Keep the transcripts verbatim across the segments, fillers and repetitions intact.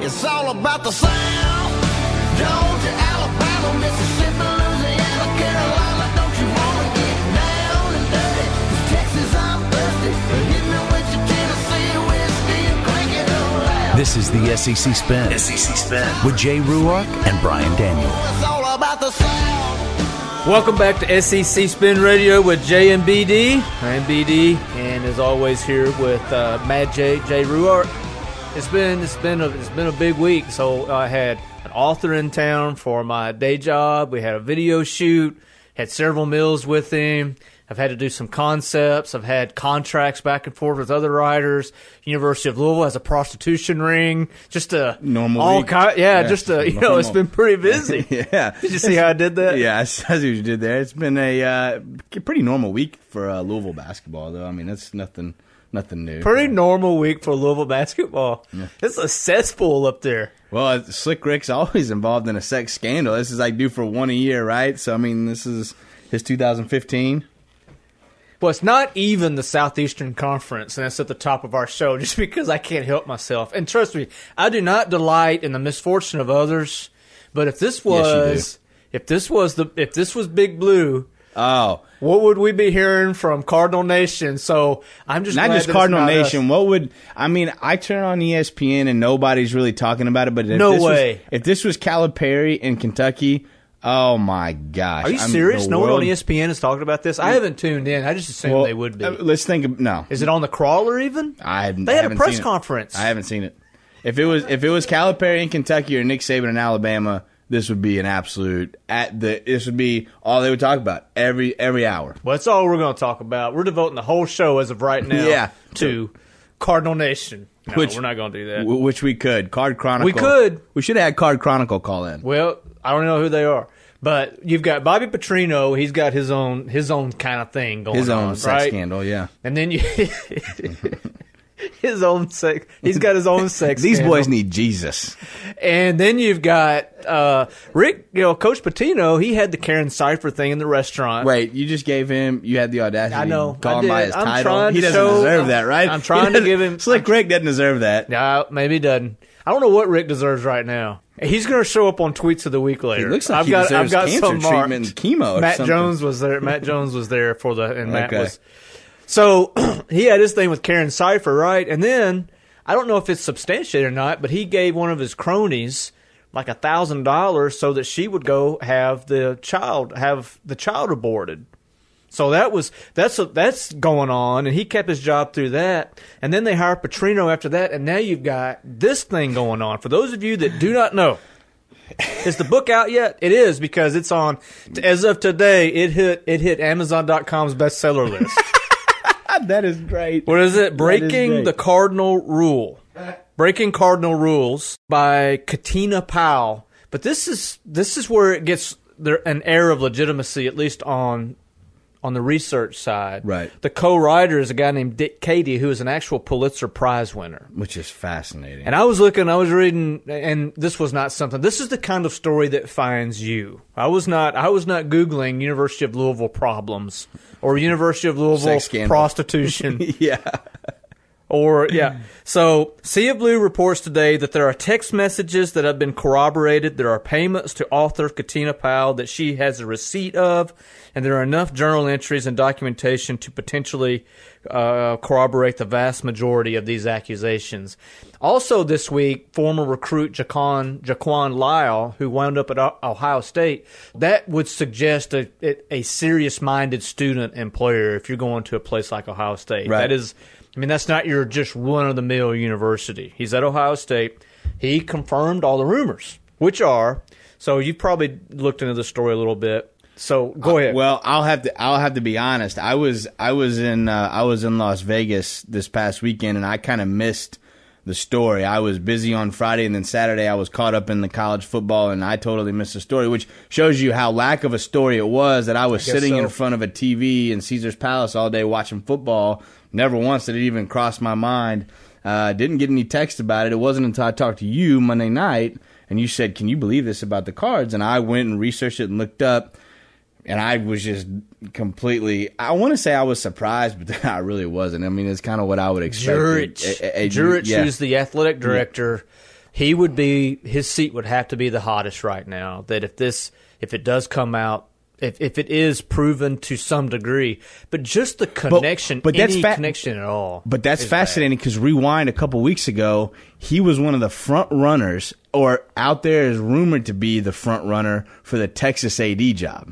It's all about the South. Georgia, Alabama, Mississippi, Louisiana, Carolina. Don't you wanna get down and dirty? 'Cause Texas, I'm thirsty. Hit me with your Tennessee whiskey and crank it up loud. This is the S E C Spin. S E C Spin with Jay Ruark and Brian Daniel. It's all about the South. Welcome back to S E C Spin Radio with J and B D. I'm B D, and as always here with uh, Mad J, Jay Ruark. It's been it's been a it's been a big week. So I had an author in town for my day job. We had a video shoot. Had several meals with him. I've had to do some concepts. I've had contracts back and forth with other writers. University of Louisville has a prostitution ring. Just a normal all week. Kind, yeah, Yeah, just a you normal. know, it's been pretty busy. Yeah. Did you see how I did that? Yeah, I see what you did there. It's been a uh, pretty normal week for uh, Louisville basketball, though. I mean, that's nothing, nothing new. Pretty normal week for Louisville basketball. Yeah. It's a cesspool up there. Well, Slick Rick's always involved in a sex scandal. This is like due for one a year, right? So I mean, this is his two thousand fifteen. Well, it's not even the Southeastern Conference, and that's at the top of our show, just because I can't help myself. And trust me, I do not delight in the misfortune of others. But if this was, Yes, if this was the, if this was Big Blue, oh, what would we be hearing from Cardinal Nation? So I'm just not glad just that it's Cardinal not Nation. us. What would I mean? I turn on E S P N and nobody's really talking about it. But if No this way. Was, if this was Calipari in Kentucky. Oh, my gosh. Are you I'm- serious? the No one world- on E S P N is talking about this. I haven't tuned in. I just assumed Well, they would be. uh, let's think of, no. Is it on the crawler even? I haven't, They I had a haven't press seen it. conference. I haven't seen it. If it was if it was Calipari in Kentucky or Nick Saban in Alabama, this would be an absolute at the this would be all they would talk about every every hour. Well, that's all we're going to talk about. We're devoting the whole show as of right now Yeah. to Cardinal Nation. No, Which- we're not going to do that. W- which we could. Card Chronicle. We could. We should have had Card Chronicle call in. Well, I don't know who they are, but you've got Bobby Petrino. He's got his own his own kind of thing going His own on, sex right? scandal, yeah. And then you his own sex. He's got his own sex. These scandal. boys need Jesus. And then you've got uh, Rick. You know, Coach Pitino. He had the Karen Cipher thing in the restaurant. Wait, you just gave him, you had the audacity I know, to call I him by did. his I'm title. trying He to doesn't show- deserve I'm- that, right? I'm trying He to doesn't- give him- Slick Rick doesn't deserve that. No, maybe he doesn't. I don't know what Rick deserves right now. He's going to show up on Tweets of the Week later. He looks like I've he got, deserves I've got cancer some marked. treatment and chemo or Matt something. Jones was there. Matt Jones was there for the, and Matt Okay. was. So he had his thing with Karen Cipher, right? And then I don't know if it's substantiated or not, but he gave one of his cronies like a thousand dollars so that she would go have the child have the child aborted. So that was that's that's going on, and he kept his job through that. And then they hired Petrino after that, and now you've got this thing going on. For those of you that do not know, is the book out yet? It is, because it's on. As of today, it hit it hit Amazon dot com's bestseller list. That is great. What is it? That is Breaking great. the Cardinal Rule. Breaking Cardinal Rules by Katina Powell. But this is this is where it gets there an air of legitimacy, at least on on the research side. Right. The co-writer is a guy named Dick Cady, who is an actual Pulitzer Prize winner. Which is fascinating. And I was looking, I was reading, and this was not something. This is the kind of story that finds you. I was not, I was not Googling University of Louisville problems or University of Louisville Sex scandal. prostitution. yeah. Or, yeah. So, Sea of Blue reports today that there are text messages that have been corroborated. There are payments to author Katina Powell that she has a receipt of. And there are enough journal entries and documentation to potentially uh, corroborate the vast majority of these accusations. Also this week, former recruit Jaquan, Jaquan Lyle, who wound up at Ohio State, that would suggest a, a serious-minded student employer if you're going to a place like Ohio State. Right. That is... I mean, that's not your just run-of-the-mill university. He's at Ohio State. He confirmed all the rumors, which are, so you've probably looked into the story a little bit. So go ahead. Uh, well, I'll have to. I'll have to be honest. I was. I was in. Uh, I was in Las Vegas this past weekend, and I kind of missed the story. I was busy on Friday, and then Saturday I was caught up in the college football, and I totally missed the story, which shows you how lack of a story it was that I was I guess sitting so. in front of a T V in Caesar's Palace all day watching football. Never once did it even cross my mind. Uh, didn't get any text about it. It wasn't until I talked to you Monday night, and you said, "Can you believe this about the Cards?" And I went and researched it and looked up. And I was just completely, I want to say I was surprised, but I really wasn't. I mean, it's kind of what I would expect. Jurich. A- a- a- Jurich, yeah. who's the athletic director, he would be his seat would have to be the hottest right now. That if this if it does come out, if if it is proven to some degree, but just the connection, but that's any fa- connection at all. But that's is fascinating because rewind a couple weeks ago, he was one of the front runners, or out there is rumored to be the front runner for the Texas A D job.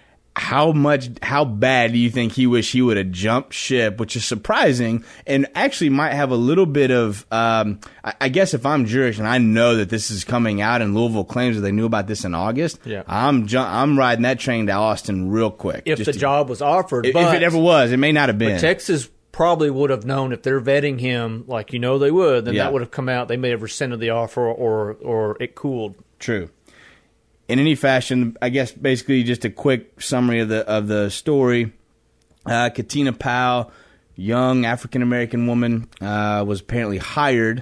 How much, how bad do you think he wish he would have jumped ship, which is surprising and actually might have a little bit of, um, I, I guess if I'm Jewish and I know that this is coming out and Louisville claims that they knew about this in August, yeah. I'm ju- I'm riding that train to Austin real quick. If the to, job was offered. If, but, if it ever was, it may not have been. But Texas probably would have known if they're vetting him like you know they would, then Yeah. that would have come out. They may have rescinded the offer or, or it cooled. True. In any fashion, I guess basically just a quick summary of the of the story. Uh, Katina Powell, young African American woman, uh, was apparently hired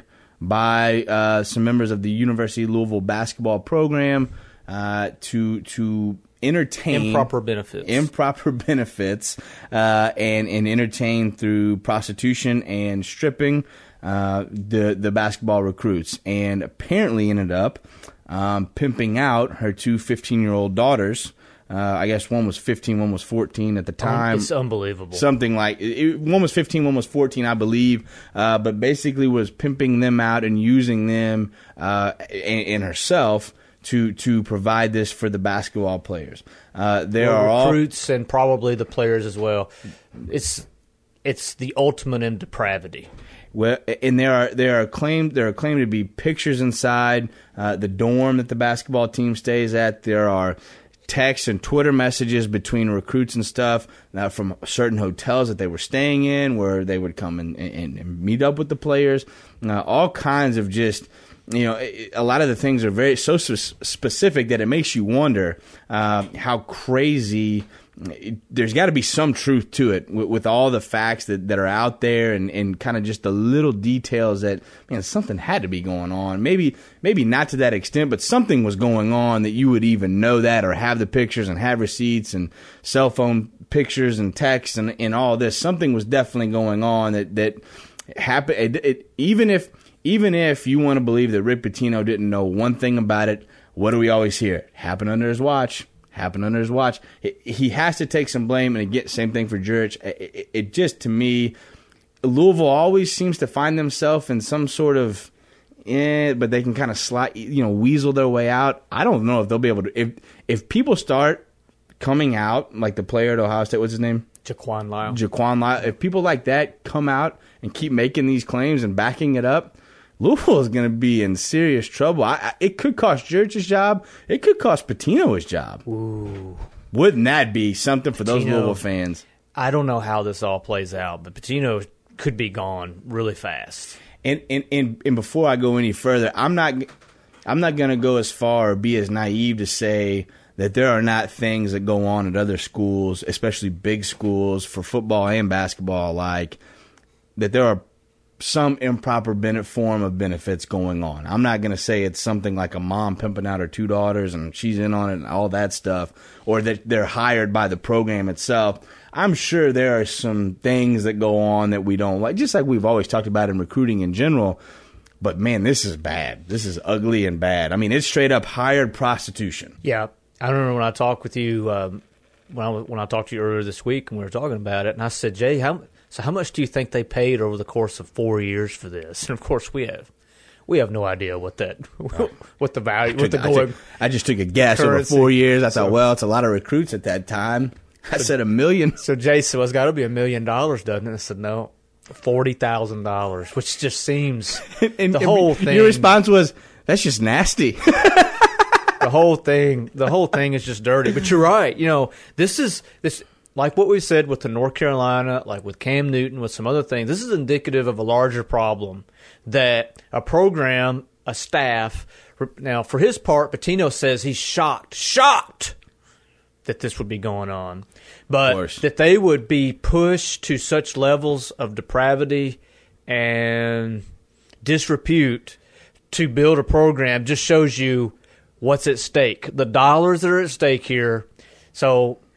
by uh, some members of the University of Louisville basketball program uh, to to entertain Improper benefits. improper benefits, uh, and and entertain through prostitution and stripping uh, the the basketball recruits, and apparently ended up. Um, pimping out her two fifteen-year-old daughters. Uh, I guess one was fifteen, one was fourteen at the time. It's unbelievable. Something like it, one was fifteen, one was fourteen, I believe. Uh, but basically was pimping them out and using them uh, and, and herself to to provide this for the basketball players. Uh, there Well, are all recruits and probably the players as well. It's it's the ultimate in depravity. Well, and there are there are claimed there are claimed to be pictures inside uh, the dorm that the basketball team stays at. There are texts and Twitter messages between recruits and stuff uh, from certain hotels that they were staying in, where they would come and, and, and meet up with the players. Uh, all kinds of just. You know, a lot of the things are very so specific that it makes you wonder uh, how crazy. There's got to be some truth to it with, with all the facts that, that are out there and, and kind of just the little details that, man, something had to be going on. Maybe maybe not to that extent, but something was going on that you would even know that or have the pictures and have receipts and cell phone pictures and texts and, and all this. Something was definitely going on that, that happened. It, it, even if... Even if you want to believe that Rick Pitino didn't know one thing about it, what do we always hear? Happened under his watch. Happened under his watch. It, he has to take some blame, and again, same thing for Jurich. It, it, it just, to me, Louisville always seems to find themselves in some sort of, eh, but they can kind of slide, you know, weasel their way out. I don't know if they'll be able to. If if people start coming out, like the player at Ohio State, what's his name? Jaquan Lyle. Jaquan Lyle. If people like that come out and keep making these claims and backing it up, Louisville is going to be in serious trouble. I, I, it could cost Jurich's job. It could cost Pitino his job. Ooh. Wouldn't that be something for those Pitino, Louisville fans? I don't know how this all plays out, but Pitino could be gone really fast. And and, and, and before I go any further, I'm not I'm not going to go as far or be as naive to say that there are not things that go on at other schools, especially big schools for football and basketball, like that there are some improper benefit form of benefits going on. I'm not going to say it's something like a mom pimping out her two daughters and she's in on it and all that stuff, or that they're hired by the program itself. I'm sure there are some things that go on that we don't like, just like we've always talked about in recruiting in general. But, man, this is bad. This is ugly and bad. I mean, it's straight up hired prostitution. Yeah. I remember when I talked with you, um, when I, when I talked to you earlier this week and we were talking about it, and I said, Jay, how So how much do you think they paid over the course of four years for this? And of course, we have we have no idea what that what the value, what the I, going. took, I just took a guess currency. over four years. I thought, So- well, it's a lot of recruits at that time. I said a million. So Jay said, well, it's got to be a million dollars, doesn't it? I said, no, forty thousand dollars, which just seems And, the and whole thing. Your response was, "That's just nasty." the whole thing, the whole thing is just dirty. But you're right. You know, this is this. Like what we said with the North Carolina, like with Cam Newton, with some other things, this is indicative of a larger problem that a program, a staff, now for his part, Pitino says he's shocked, shocked that this would be going on. But that they would be pushed to such levels of depravity and disrepute to build a program just shows you what's at stake. The dollars that are at stake here. So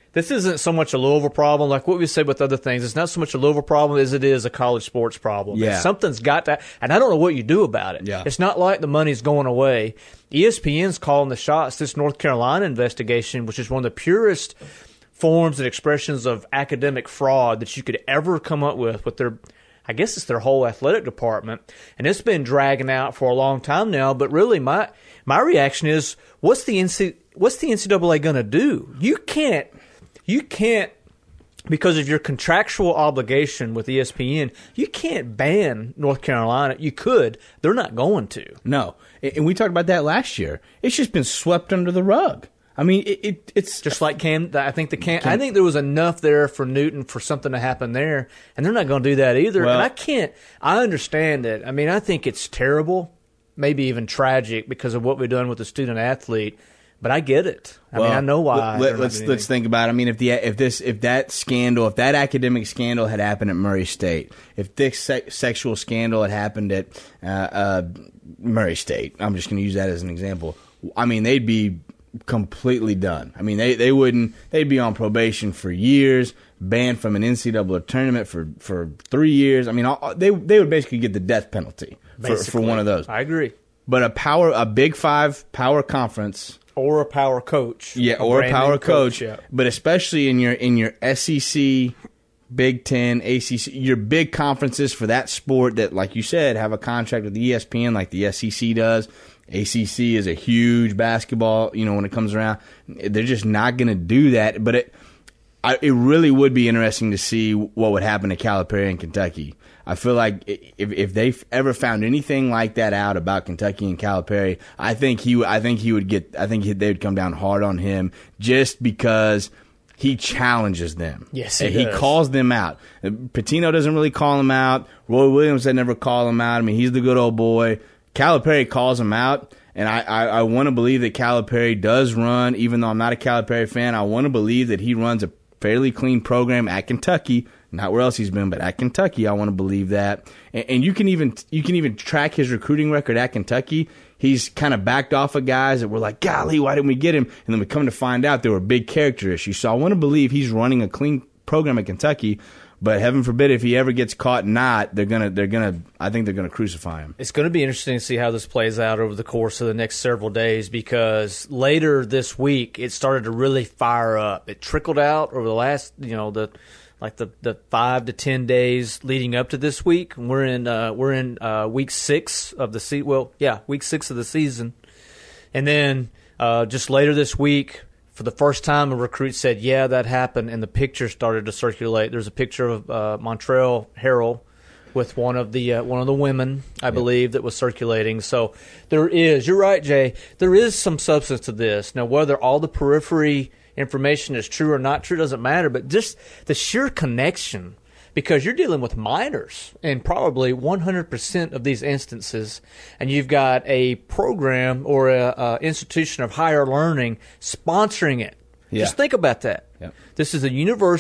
this isn't so much a Louisville problem, like what we said with other things. It's not so much a Louisville problem as it is a college sports problem. Yeah. And something's got to, and I don't know what you do about it. Yeah. It's not like the money's going away. E S P N's calling the shots. This North Carolina investigation, which is one of the purest forms and expressions of academic fraud that you could ever come up with, with their, I guess it's their whole athletic department, and it's been dragging out for a long time now. But really, my my reaction is, what's the N C, what's the N C double A going to do? You can't, you can't, because of your contractual obligation with E S P N, you can't ban North Carolina. You could, they're not going to. No, and we talked about that last year. It's just been swept under the rug. I mean, it, it it's Just like Cam, I think the Cam, I think there was enough there for Newton for something to happen there, and they're not going to do that either. Well- and I can't. I understand it. I mean, I think it's terrible, maybe even tragic because of what we've done with the student athlete. But I get it. I mean, I know why. Let, let's let's think about it. I mean, if the if this if that scandal, if that academic scandal had happened at Murray State, if this se- sexual scandal had happened at uh, uh, Murray State, I'm just going to use that as an example. I mean, they'd be completely done. I mean, they, they wouldn't. They'd be on probation for years, banned from an N C double A tournament for, for three years. I mean, all, they they would basically get the death penalty for, for one of those. I agree. But a power, a Big Five power conference. Or a power coach. Yeah, or a power coach, yeah. but especially in your in your S E C, Big Ten, A C C, your big conferences for that sport that, like you said, have a contract with E S P N like the S E C does. A C C is a huge basketball, you know, when it comes around. They're just not going to do that. But it, I, it really would be interesting to see what would happen to Calipari in Kentucky. I feel like if if they ever found anything like that out about Kentucky and Calipari, I think he I think he would get I think they would come down hard on him just because he challenges them. Yes, he and he does. calls them out. Pitino doesn't really call him out. Roy Williams they never call him out. I mean, he's the good old boy. Calipari calls him out, and I, I, I want to believe that Calipari does run, even though I'm not a Calipari fan, I want to believe that he runs a fairly clean program at Kentucky. Not where else he's been, but at Kentucky, I want to believe that. And, and you can even you can even track his recruiting record at Kentucky. He's kind of backed off of guys that were like, golly, why didn't we get him? And then we come to find out there were big character issues. So I want to believe he's running a clean program at Kentucky. But heaven forbid if he ever gets caught not, they're gonna they're gonna I think they're gonna crucify him. It's going to be interesting to see how this plays out over the course of the next several days because later this week it started to really fire up. It trickled out over the last, you know, the like the, the five to ten days leading up to this week. We're in uh, we're in uh, week six of the se- well, yeah, week six of the season, and then uh, just later this week. For the first time, a recruit said, yeah, that happened, and the picture started to circulate. There's a picture of uh, Montrell Harrell with one of the uh, one of the women, I yep. believe, that was circulating. So there is, you're right, Jay, there is some substance to this. Now, whether all the periphery information is true or not true doesn't matter, but just the sheer connection, because you're dealing with minors in probably one hundred percent of these instances, and you've got a program or a, a institution of higher learning sponsoring it. Yeah. Just think about that. Yep. This is a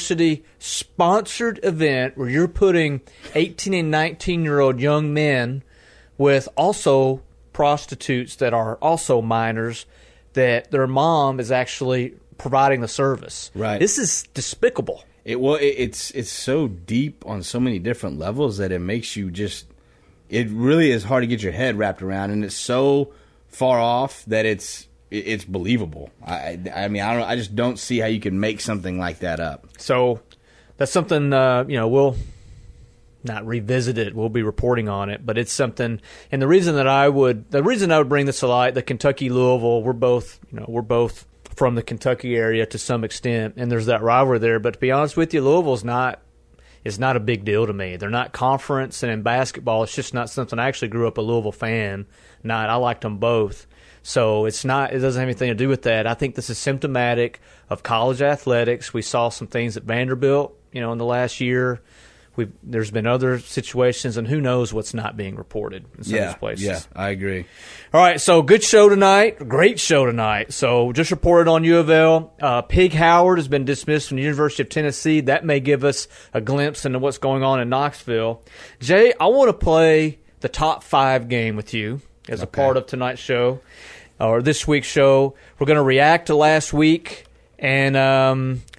university-sponsored event where you're putting eighteen and nineteen-year-old young men with also prostitutes that are also minors that their mom is actually providing the service. Right. This is despicable. It well, it, it's it's so deep on so many different levels that it makes you just. It really is hard to get your head wrapped around, and it's so far off that it's it, it's believable. I I mean I don't I just don't see how you can make something like that up. So that's something uh, you know we'll not revisit it. We'll be reporting on it, but it's something. And the reason that I would the reason I would bring this to light, the Kentucky Louisville, we're both you know we're both. from the Kentucky area to some extent, and there's that rivalry there. But to be honest with you, Louisville's not is not a big deal to me. They're not conference, and in basketball, it's just not something. I actually grew up a Louisville fan. Not I liked them both, so it's not. It doesn't have anything to do with that. I think this is symptomatic of college athletics. We saw some things at Vanderbilt, you know, in the last year. We've, there's been other situations, and who knows what's not being reported in some yeah, of these places. Yeah, I agree. All right, so good show tonight. Great show tonight. So just reported on U of L. Uh, Pig Howard has been dismissed from the University of Tennessee. That may give us a glimpse into what's going on in Knoxville. Jay, I want to play the top five game with you as okay. a part of tonight's show, or this week's show. We're going to react to last week, and um,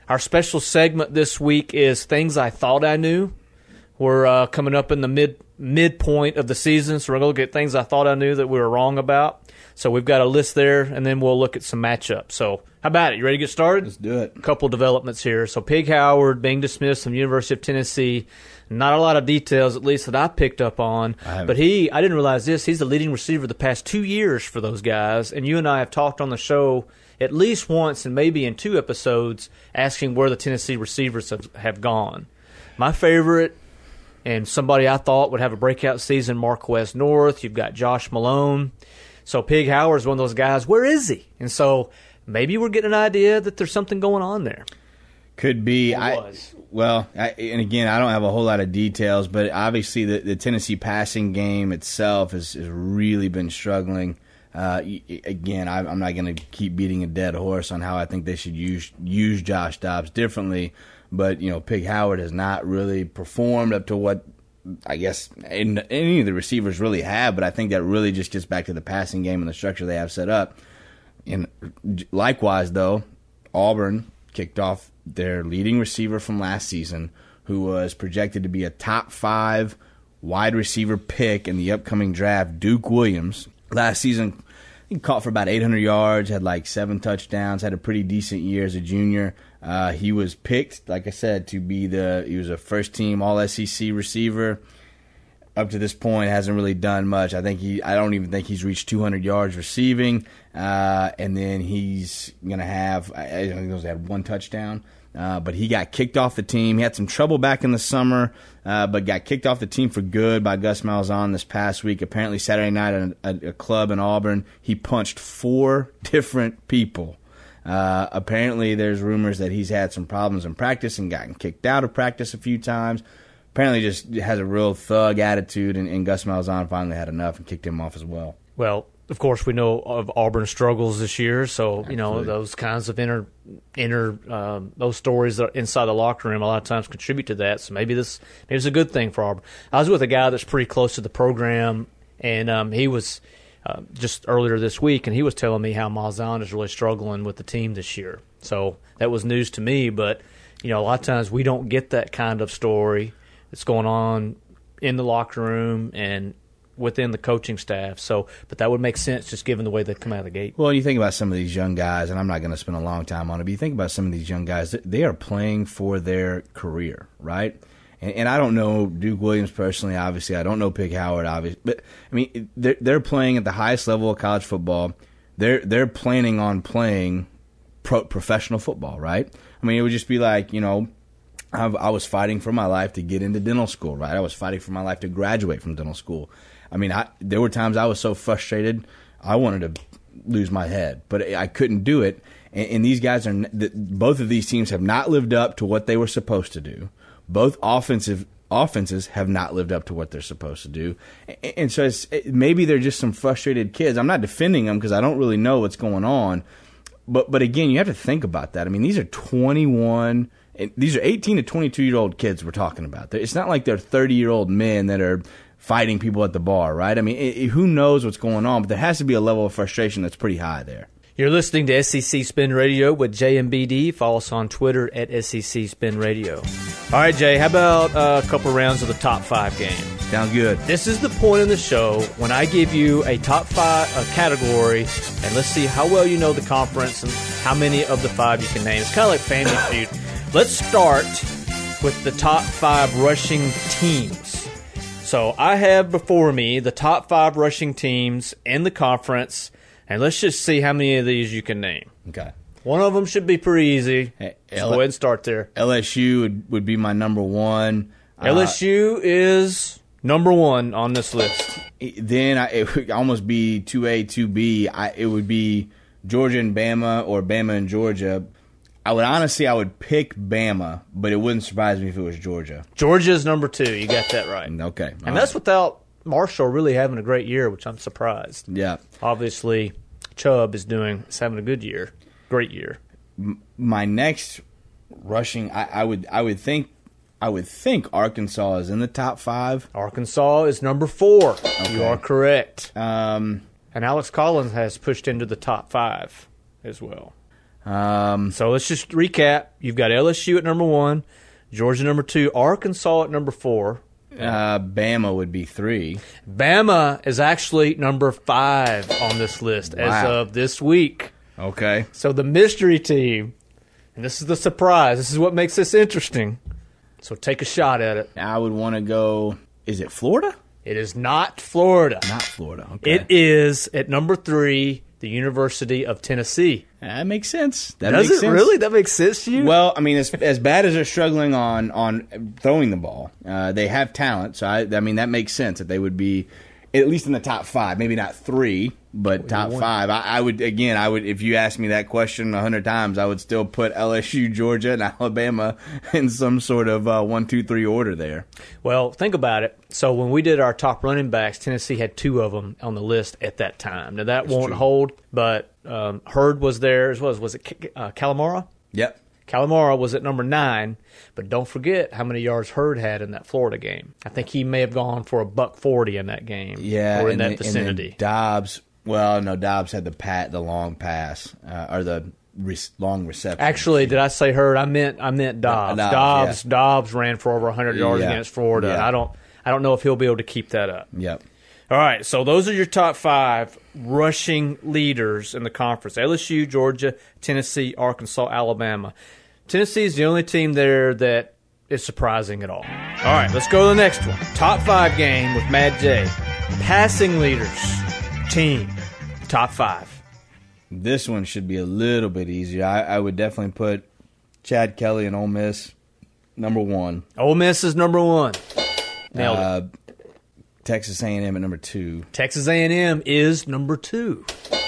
Our special segment this week is Things I Thought I Knew. We're uh, coming up in the mid midpoint of the season, so we're going to look at things I thought I knew that we were wrong about. So we've got a list there, and then we'll look at some matchups. So how about it? You ready to get started? Let's do it. A couple developments here. So Pig Howard being dismissed from the University of Tennessee. Not a lot of details, at least that I picked up on. But he, I didn't realize this, he's the leading receiver the past two years for those guys. And you and I have talked on the show at least once and maybe in two episodes asking where the Tennessee receivers have, have gone. My favorite, and somebody I thought would have a breakout season, Marquez North. You've got Josh Malone. So Pig Howard's one of those guys. Where is he? And so maybe we're getting an idea that there's something going on there. Could be. Or I was. Well, I, and again, I don't have a whole lot of details, but obviously the, the Tennessee passing game itself has, has really been struggling. Uh, again, I, I'm not going to keep beating a dead horse on how I think they should use use Josh Dobbs differently, but you know, Pig Howard has not really performed up to what I guess any of the receivers really have. But I think that really just gets back to the passing game and the structure they have set up. And likewise, though, Auburn kicked off their leading receiver from last season, who was projected to be a top five wide receiver pick in the upcoming draft, Duke Williams. Last season, he caught for about eight hundred yards, had like seven touchdowns, had a pretty decent year as a junior. Uh, he was picked, like I said, to be the, he was a first-team All S E C receiver. Up to this point, hasn't really done much. I think he, I don't even think he's reached two hundred yards receiving. Uh, and then he's going to have, I think he had one touchdown. Uh, but he got kicked off the team. He had some trouble back in the summer, uh, but got kicked off the team for good by Gus Malzahn this past week. Apparently Saturday night at a, a club in Auburn, he punched four different people. Uh, apparently there's rumors that he's had some problems in practice and gotten kicked out of practice a few times. Apparently just has a real thug attitude, and, and Gus Malzahn finally had enough and kicked him off as well. Well, of course, we know of Auburn's struggles this year, so Absolutely. you know those kinds of inner, inner um, those stories that are inside the locker room a lot of times contribute to that. So maybe this maybe it's a good thing for Auburn. I was with a guy that's pretty close to the program, and um, he was uh, just earlier this week, and he was telling me how Malzahn is really struggling with the team this year. So that was news to me, but you know a lot of times we don't get that kind of story that's going on in the locker room and within the coaching staff. So, but that would make sense just given the way they come out of the gate. Well, you think about some of these young guys, and I'm not going to spend a long time on it, but you think about some of these young guys, they are playing for their career, right? And, and I don't know Duke Williams personally, obviously. I don't know Pig Howard, obviously. But, I mean, they're, they're playing at the highest level of college football. They're, they're planning on playing pro, professional football, right? I mean, it would just be like, you know, I've, I was fighting for my life to get into dental school, right? I was fighting for my life to graduate from dental school. I mean, I, there were times I was so frustrated, I wanted to lose my head, but I couldn't do it. And, and these guys are, both of these teams have not lived up to what they were supposed to do. Both offensive offenses have not lived up to what they're supposed to do. And, and so it's, maybe they're just some frustrated kids. I'm not defending them because I don't really know what's going on. But but again, you have to think about that. I mean, these are twenty-one. These are eighteen to twenty-two-year-old kids we're talking about. It's not like they're thirty-year-old men that are fighting people at the bar, right? I mean, it, it, who knows what's going on, but there has to be a level of frustration that's pretty high there. You're listening to S E C Spin Radio with J M B D. Follow us on Twitter at S E C Spin Radio. All right, Jay, how about uh, a couple rounds of the top five game? Sounds good. This is the point in the show when I give you a top five a category, and let's see how well you know the conference and how many of the five you can name. It's kind of like Family Feud. Let's start with the top five rushing teams. So I have before me the top five rushing teams in the conference, and let's just see how many of these you can name. Okay. One of them should be pretty easy. Hey, so L- go ahead and start there. L S U would, would be my number one. L S U uh, is number one on this list. Then I, it would almost be two A, two B. I, it would be Georgia and Bama or Bama and Georgia. I would honestly, I would pick Bama, but it wouldn't surprise me if it was Georgia. Georgia's number two. You got that right. Okay. And right. that's without Marshall really having a great year, which I'm surprised. Yeah. Obviously, Chubb is doing is having a good year, great year. M- my next rushing, I, I would, I would think, I would think Arkansas is in the top five. Arkansas is number four. Okay. You are correct. Um, and Alex Collins has pushed into the top five as well. Um, So let's just recap. You've got L S U at number one, Georgia number two, Arkansas at number four. uh, Bama would be three. Bama is actually number five on this list as Wow. of this week. Okay. So the mystery team, and this is the surprise. This is what makes this interesting. So take a shot at it. I would want to go. Is it Florida? It is not Florida. Not Florida. Okay. It is at number three, the University of Tennessee. That makes sense. That Does makes it sense. really? That makes sense to you? Well, I mean, as as bad as they're struggling on on throwing the ball, uh, they have talent. So I, I mean, that makes sense that they would be at least in the top five, maybe not three, but top five. I, I would again, I would if you asked me that question a hundred times, I would still put L S U, Georgia, and Alabama in some sort of uh, one, two, three order there. Well, think about it. So when we did our top running backs, Tennessee had two of them on the list at that time. Now that won't true. hold, but um, Hurd was there as well. Was it uh, Calamara? Yep. Calamara was at number nine, but don't forget how many yards Hurd had in that Florida game. I think he may have gone for a buck forty in that game, Yeah, or in and that then- and then vicinity. Dobbs. Well, no, Dobbs had the pat, the long pass, uh, or the re- long reception. Actually, did I say Hurd? I meant I meant Dobbs. Dobbs, Dobbs, yeah. Dobbs ran for over one hundred yards Yeah. against Florida. Yeah. I don't I don't know if he'll be able to keep that up. Yep. All right, so those are your top five rushing leaders in the conference: L S U, Georgia, Tennessee, Arkansas, Alabama. Tennessee is the only team there that is surprising at all. All right, let's go to the next one. Top five game with Mad J. Passing leaders team. Top five. This one should be a little bit easier. I, I would definitely put Chad Kelly and Ole Miss number one. Ole Miss is number one. Nailed it. Uh, Texas A and M at number two. Texas A and M is number two.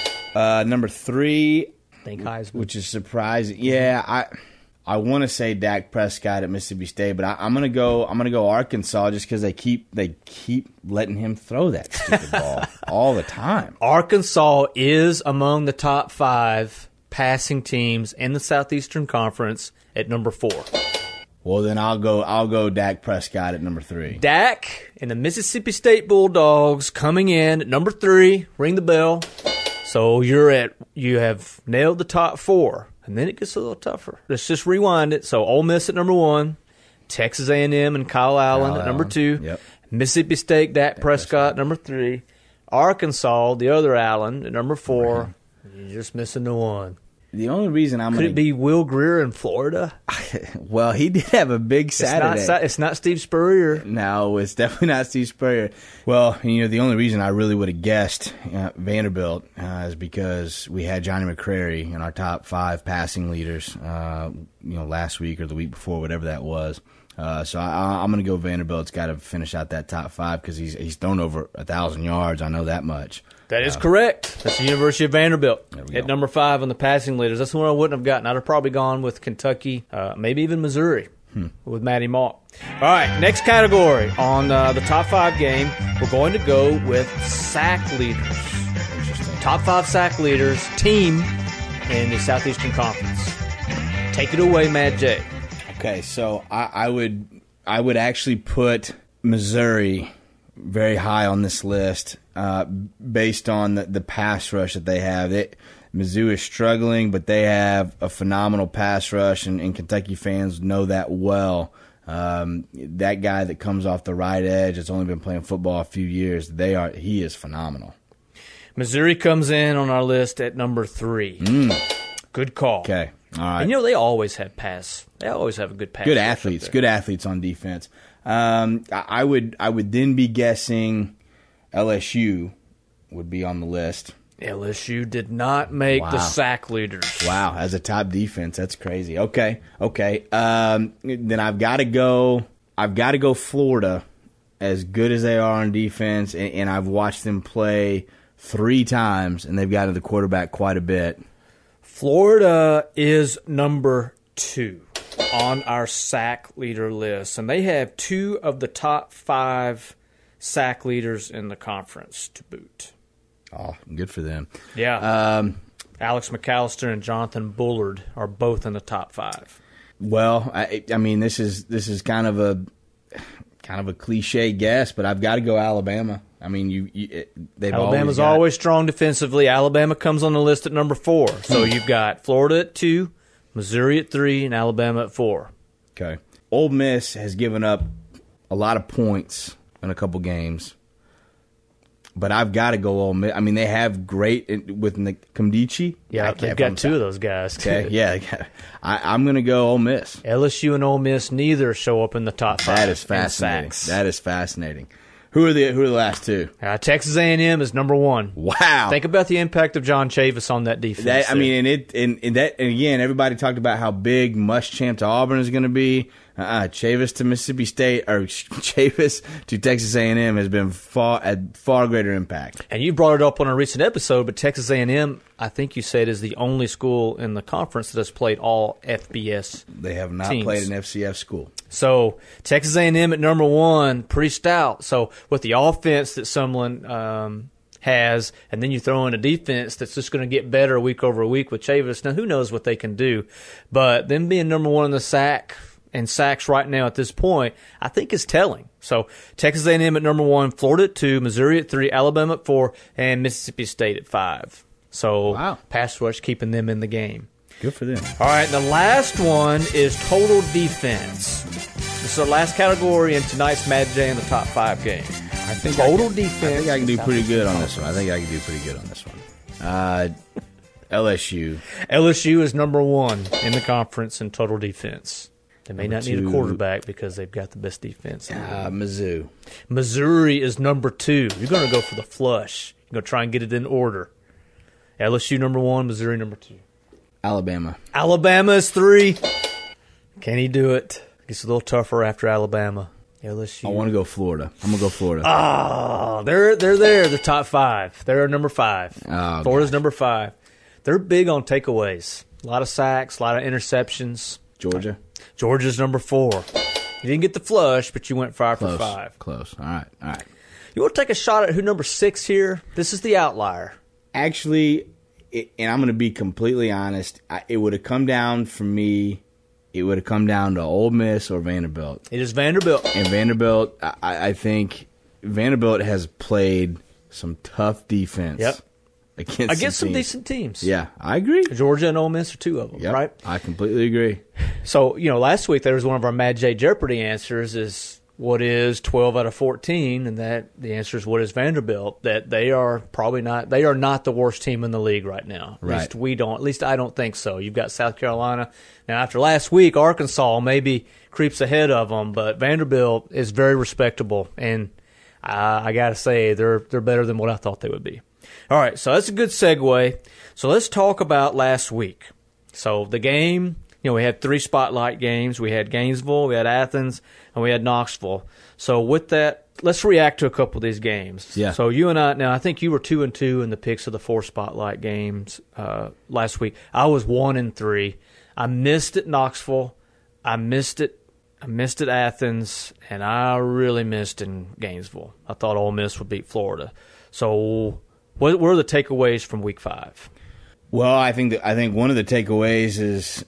Uh, number three, Think Heisman. which is surprising. Yeah, I I want to say Dak Prescott at Mississippi State, but I, I'm gonna go. I'm gonna go Arkansas just because they keep they keep letting him throw that stupid ball all the time. Arkansas is among the top five passing teams in the Southeastern Conference at number four. Well, then I'll go. I'll go Dak Prescott at number three. Dak and the Mississippi State Bulldogs coming in at number three. Ring the bell. So you're at you have nailed the top four, and then it gets a little tougher. Let's just rewind it. So Ole Miss at number one, Texas A and M and Kyle Allen Kyle at number Allen. two, Yep. Mississippi State Dak, Prescott number three, Arkansas the other Allen at number four. You're just missing the one. The only reason I'm Could gonna it be Will Greer in Florida? well, he did have a big Saturday. It's not. It's not Steve Spurrier. No, it's definitely not Steve Spurrier. Well, you know, the only reason I really would have guessed uh, Vanderbilt uh, is because we had Johnny McCrary in our top five passing leaders, uh, you know, last week or the week before, whatever that was. Uh, so I, I'm going to go Vanderbilt's got to finish out that top five because he's he's thrown over a thousand yards. I know that much. That is correct. That's the University of Vanderbilt we at go. number five on the passing leaders. That's the one I wouldn't have gotten. I'd have probably gone with Kentucky, uh, maybe even Missouri Hmm. with Matty Mock. All right, next category on uh, the top five game, we're going to go with sack leaders. Interesting. Top five sack leaders team in the Southeastern Conference. Take it away, Mad J. Okay, so I, I would I would actually put Missouri very high on this list uh, based on the, the pass rush that they have. It, Mizzou is struggling, but they have a phenomenal pass rush, and, and Kentucky fans know that well. Um, that guy that comes off the right edge that's only been playing football a few years, they are he is phenomenal. Missouri comes in on our list at number three. Good call. Okay, all right. And you know, they always have pass. They always have a good pass. Good rush up athletes, there. good athletes on defense. Um, I, I would I would then be guessing L S U would be on the list. L S U did not make the Wow. sack leaders. Wow, as a top defense, that's crazy. Okay, okay. Um, then I've got to go. I've got to go Florida, as good as they are on defense, and, and I've watched them play three times, and they've got to the quarterback quite a bit. Florida is number two on our sack leader list, and they have two of the top five sack leaders in the conference to boot. Oh, good for them. Yeah. Um, Alex McAllister and Jonathan Bullard are both in the top five. well, I, I mean, this is this is kind of a kind of a cliche guess, but I've got to go Alabama. I mean, you, you it, they've Alabama's always, got, always strong defensively. Alabama comes on the list at number four. So you've got Florida at two, Missouri at three, and Alabama at four. Okay. Ole Miss has given up a lot of points in a couple games, but I've got to go Ole Miss. I mean, they have great with Nkemdiche. Yeah, I they've got two of those guys. Okay, yeah, I, I'm going to go Ole Miss. L S U and Ole Miss neither show up in the top five. That is fascinating. That is fascinating. Who are the Who are the last two? Uh, Texas A and M is number one. Wow! Think about the impact of John Chavis on that defense. That, I there. mean, and it and, and that and again, everybody talked about how big Muschamp to Auburn is going to be. Uh-uh, Chavis to Mississippi State or Chavis to Texas A and M has been far at far greater impact. And you brought it up on a recent episode, but Texas A and M, I think you said, is the only school in the conference that has played all F B S. They have not teams. played an F C S school. So Texas A and M at number one, pretty stout. So with the offense that Sumlin um, has, and then you throw in a defense that's just going to get better week over week with Chavis. Now, who knows what they can do? But them being number one in the sack and sacks right now at this point, I think is telling. So Texas A and M at number one, Florida at two, Missouri at three, Alabama at four, and Mississippi State at five. So wow. Pass rush keeping them in the game. Good for them. All right, the last one is total defense. This is our last category in tonight's Mad J in the top five game. I think total I can, defense. I think I can do pretty good on this one. I think I can do pretty good on this one. Uh, L S U. L S U is number one in the conference in total defense. They may Number not need two. a quarterback because they've got the best defense. Uh, Mizzou. Missouri is number two. You're going to go for the flush. You're going to try and get it in order. L S U number one, Missouri number two. Alabama. Alabama is three. Can he do it? Gets a little tougher after Alabama. L S U. I want to go Florida. I'm going to go Florida. Oh, they're they're there. The top five. They're number five. Oh, Florida's gosh. number five. They're big on takeaways. A lot of sacks, a lot of interceptions. Georgia. Georgia's number four. You didn't get the flush, but you went five Close. for five. Close. All right. All right. You want to take a shot at who number six here? This is the outlier. Actually, it, and I'm going to be completely honest, I, it would have come down for me, it would have come down to Ole Miss or Vanderbilt. It is Vanderbilt. And Vanderbilt, I, I think Vanderbilt has played some tough defense. Yep. Against, Against some teams. decent teams. Yeah, I agree. Georgia and Ole Miss are two of them, Yep, right? I completely agree. So, you know, last week there was one of our Mad J Jeopardy answers is what is twelve out of fourteen, and that the answer is what is Vanderbilt, that they are probably not, they are not the worst team in the league right now. At Right. least we don't, at least I don't think so. You've got South Carolina. Now, after last week, Arkansas maybe creeps ahead of them, but Vanderbilt is very respectable, and uh, I got to say, they're they're better than what I thought they would be. All right, so that's a good segue. So let's talk about last week. So the game, you know, we had three spotlight games. We had Gainesville, we had Athens, and we had Knoxville. So with that, let's react to a couple of these games. Yeah. So you and I, now I think you were two and two in the picks of the four spotlight games uh, last week. I was one and three. I missed it Knoxville. I missed it. I missed it Athens, and I really missed in Gainesville. I thought Ole Miss would beat Florida. So what were the takeaways from week five? Well, I think that, I think one of the takeaways is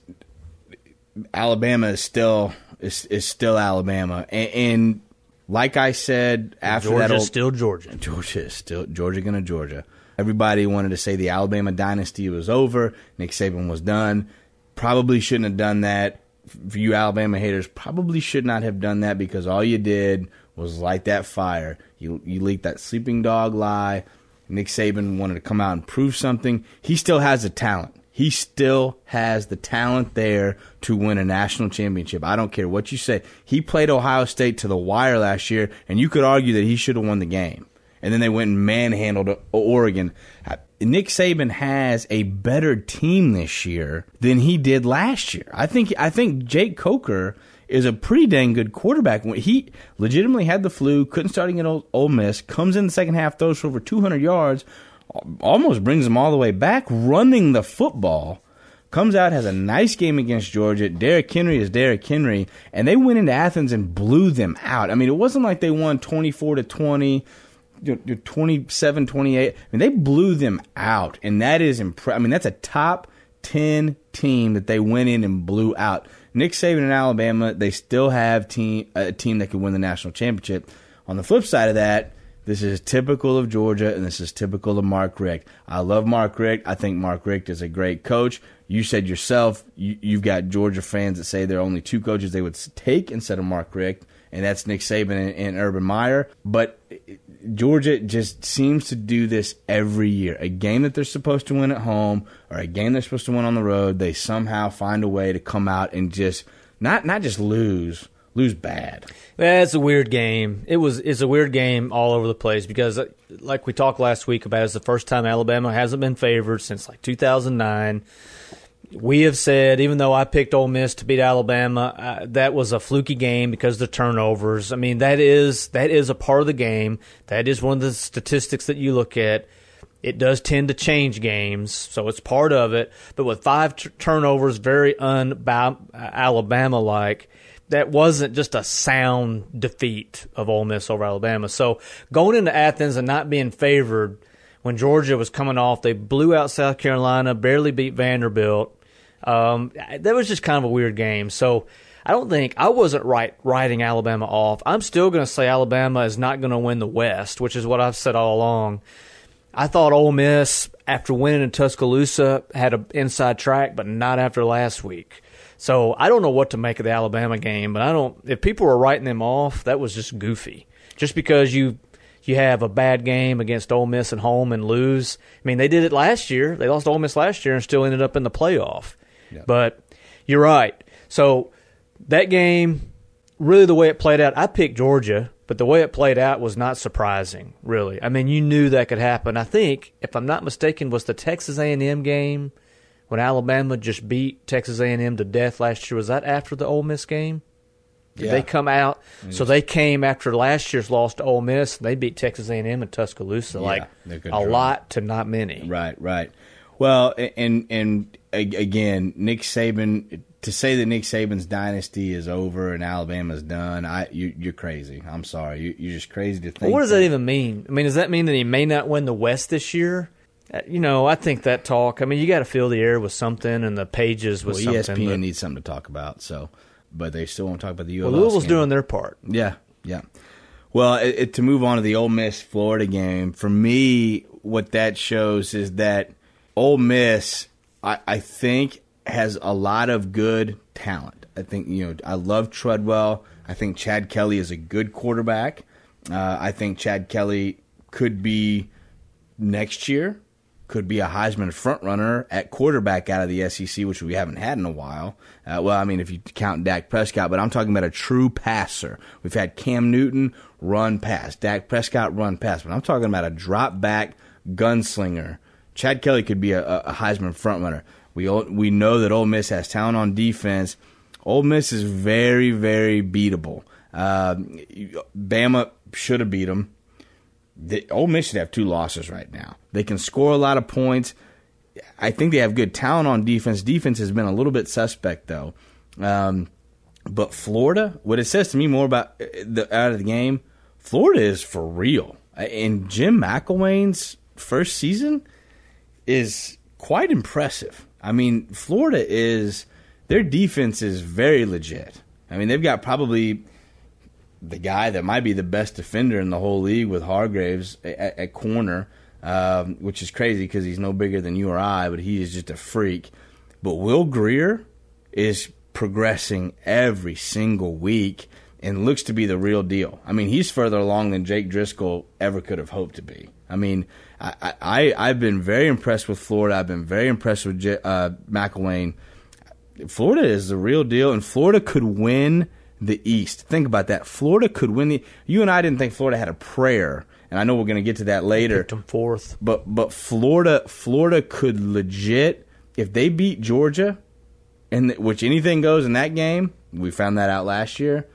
Alabama is still is, is still Alabama, and, and like I said after Georgia's that, old, still Georgia. Georgia is still Georgia gonna Georgia. Everybody wanted to say the Alabama dynasty was over. Nick Saban was done. Probably shouldn't have done that. For you Alabama haters, probably should not have done that because all you did was light that fire. You you leaked that sleeping dog lie. Nick Saban wanted to come out and prove something. He still has the talent. He still has the talent there to win a national championship. I don't care what you say. He played Ohio State to the wire last year, and you could argue that he should have won the game. And then they went and manhandled Oregon. Nick Saban has a better team this year than he did last year. I think I think Jake Coker is a pretty dang good quarterback. He legitimately had the flu, couldn't start against Ole, Ole Miss, comes in the second half, throws for over two hundred yards, almost brings them all the way back, running the football, comes out, has a nice game against Georgia. Derrick Henry is Derrick Henry, and they went into Athens and blew them out. I mean, it wasn't like they won twenty-four to twenty, twenty-seven twenty-eight. I mean, they blew them out, and that is impressive. I mean, that's a top ten team that they went in and blew out. Nick Saban and Alabama, they still have team a team that could win the national championship. On the flip side of that, this is typical of Georgia, and this is typical of Mark Richt. I love Mark Richt. I think Mark Richt is a great coach. You said yourself, you, you've got Georgia fans that say there are only two coaches they would take instead of Mark Richt, and that's Nick Saban and, and Urban Meyer. But Georgia just seems to do this every year. A game that they're supposed to win at home or a game they're supposed to win on the road, they somehow find a way to come out and just not not just lose, lose bad. Yeah, it's a weird game. It was it's a weird game all over the place because, like we talked last week about, it's the first time Alabama hasn't been favored since like two thousand nine. We have said, even though I picked Ole Miss to beat Alabama, uh, that was a fluky game because of the turnovers. I mean, that is that is a part of the game. That is one of the statistics that you look at. It does tend to change games, so it's part of it. But with five t- turnovers, very un-Alabama-like, that wasn't just a sound defeat of Ole Miss over Alabama. So going into Athens and not being favored when Georgia was coming off, they blew out South Carolina, barely beat Vanderbilt. Um, that was just kind of a weird game. So I don't think – I wasn't right writing Alabama off. I'm still going to say Alabama is not going to win the West, which is what I've said all along. I thought Ole Miss, after winning in Tuscaloosa, had an inside track, but not after last week. So I don't know what to make of the Alabama game, but I don't – if people were writing them off, that was just goofy. Just because you – you have a bad game against Ole Miss at home and lose. I mean, they did it last year. They lost to Ole Miss last year and still ended up in the playoff. Yeah. But you're right. So that game, really the way it played out, I picked Georgia, but the way it played out was not surprising, really. I mean, you knew that could happen. I think, if I'm not mistaken, was the Texas A and M game when Alabama just beat Texas A and M to death last year. Was that after the Ole Miss game? Did yeah. they come out? So they came after last year's loss to Ole Miss, and they beat Texas A and M in Tuscaloosa, yeah, like a draw. lot to not many. Right, right. Well, and and again, Nick Saban, to say that Nick Saban's dynasty is over and Alabama's done, I you, you're crazy. I'm sorry. You, you're just crazy to think. Well, what does that, that even mean? I mean, does that mean that he may not win the West this year? You know, I think that talk, I mean, you got to fill the air with something and the pages with well, something. E S P N but, needs something to talk about, so... But they still won't talk about the U L L. Well, Louisville's scandal. doing their part. Yeah, yeah. Well, it, it, to move on to the Ole Miss Florida game, for me, what that shows is that Ole Miss, I, I think, has a lot of good talent. I think, you know, I love Treadwell. I think Chad Kelly is a good quarterback. Uh, I think Chad Kelly could be next year. Could be a Heisman frontrunner at quarterback out of the S E C, which we haven't had in a while. Uh, well, I mean, if you count Dak Prescott, but I'm talking about a true passer. We've had Cam Newton run pass, Dak Prescott run pass, but I'm talking about a drop back gunslinger. Chad Kelly could be a, a Heisman frontrunner. We we know that Ole Miss has talent on defense. Ole Miss is very, very beatable. Uh, Bama should have beat them. The, Ole Miss should have two losses right now. They can score a lot of points. I think they have good talent on defense. Defense has been a little bit suspect, though. Um, but Florida, what it says to me more about the out of the game, Florida is for real. And Jim McElwain's first season is quite impressive. I mean, Florida is – their defense is very legit. I mean, they've got probably – the guy that might be the best defender in the whole league with Hargraves at, at corner, um, which is crazy because he's no bigger than you or I, but he is just a freak. But Will Grier is progressing every single week and looks to be the real deal. I mean, he's further along than Jake Driscoll ever could have hoped to be. I mean, I, I, I've been very impressed with Florida. I've been very impressed with J- uh, McElwain. Florida is the real deal, and Florida could win the East. Think about that. Florida could win the – you and I didn't think Florida had a prayer, and I know we're going to get to that later. Picked them fourth. But but Florida Florida could legit – if they beat Georgia, and which anything goes in that game, we found that out last year,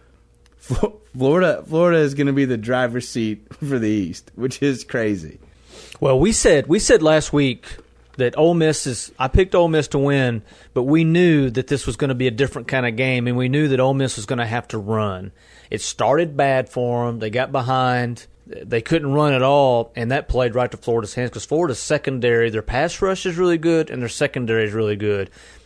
Florida Florida is going to be the driver's seat for the East, which is crazy. Well, we said we said last week – that Ole Miss is – I picked Ole Miss to win, but we knew that this was going to be a different kind of game, and we knew that Ole Miss was going to have to run. It started bad for them. They got behind. They couldn't run at all, and that played right to Florida's hands because Florida's secondary, their pass rush is really good, and their secondary is really good.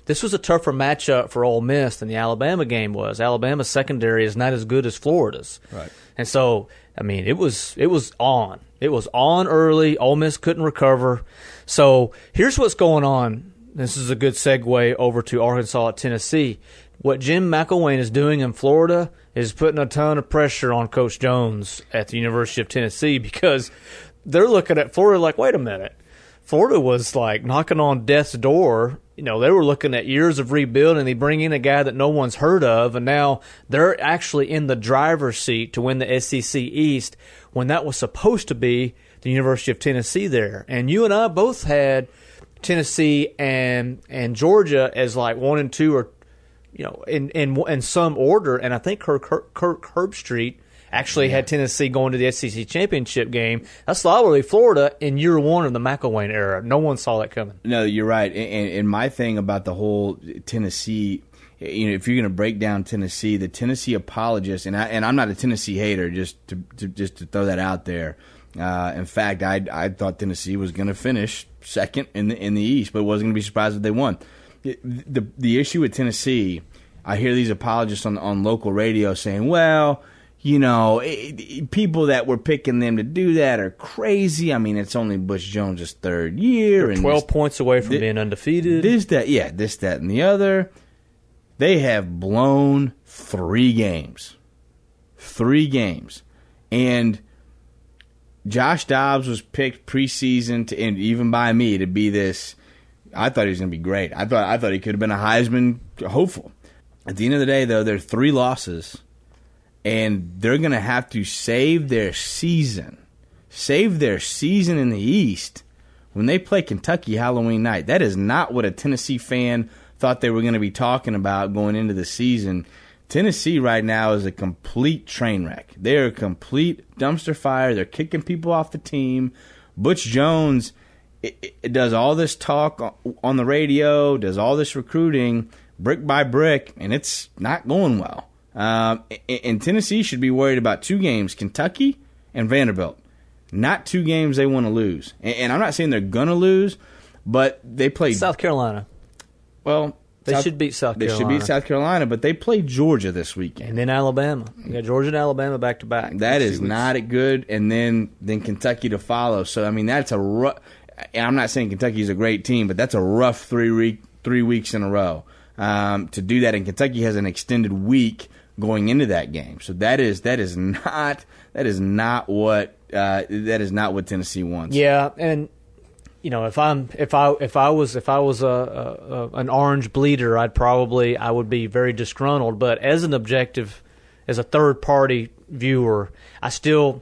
this was a tougher matchup for Ole Miss than the Alabama game was. Alabama's secondary is not as good as Florida's. Right. And so, I mean, it was it was on. It was on early. Ole Miss couldn't recover. So here's what's going on. This is a good segue over to Arkansas at Tennessee. What Jim McElwain is doing in Florida is putting a ton of pressure on Coach Jones at the University of Tennessee because they're looking at Florida like, wait a minute. Florida was like knocking on death's door. You know, they were looking at years of rebuilding. They bring in a guy that no one's heard of, and now they're actually in the driver's seat to win the S E C East when that was supposed to be the University of Tennessee there. And you and I both had Tennessee and and Georgia as like one and two, or you know, in in in some order. And I think Kirk, Kirk, Kirk Herbstreit actually yeah. had Tennessee going to the S E C championship game. That's literally Florida in year one of the McElwain era. No one saw that coming. No, you're right. And, and my thing about the whole Tennessee, you know, if you're going to break down Tennessee, the Tennessee apologists, and I and I'm not a Tennessee hater, just to, to just to throw that out there. Uh, in fact, I I thought Tennessee was going to finish second in the in the East, but wasn't going to be surprised if they won. The, the the issue with Tennessee, I hear these apologists on on local radio saying, well, you know, it, it, people that were picking them to do that are crazy. I mean, it's only Butch Jones' third year. They're and twelve this, points away from this, being undefeated. This, that, yeah, this, that, and the other. They have blown three games. Three games. And Josh Dobbs was picked preseason, to, and even by me, to be this. I thought he was going to be great. I thought I thought he could have been a Heisman hopeful. At the end of the day, though, there are three losses. And they're going to have to save their season, save their season in the East when they play Kentucky Halloween night. That is not what a Tennessee fan thought they were going to be talking about going into the season. Tennessee right now is a complete train wreck. They're a complete dumpster fire. They're kicking people off the team. Butch Jones it, it does all this talk on the radio, does all this recruiting brick by brick, and it's not going well. Um, and Tennessee should be worried about two games, Kentucky and Vanderbilt. Not two games they want to lose. And I'm not saying they're going to lose, but they play South Carolina. Well, they South, should beat South Carolina. They should beat South Carolina, but they play Georgia this weekend. And then Alabama. You got Georgia and Alabama back to back. That is not a good, and then then Kentucky to follow. So I mean, that's a rough. And I'm not saying Kentucky's a great team, but that's a rough three week three weeks in a row um, to do that. And Kentucky has an extended week going into that game, so that is that is not that is not what uh, that is not what Tennessee wants. Yeah, and you know, if I'm if I if I was if I was a, a, a an orange bleeder, I'd probably I would be very disgruntled. But as an objective, as a third party viewer, I still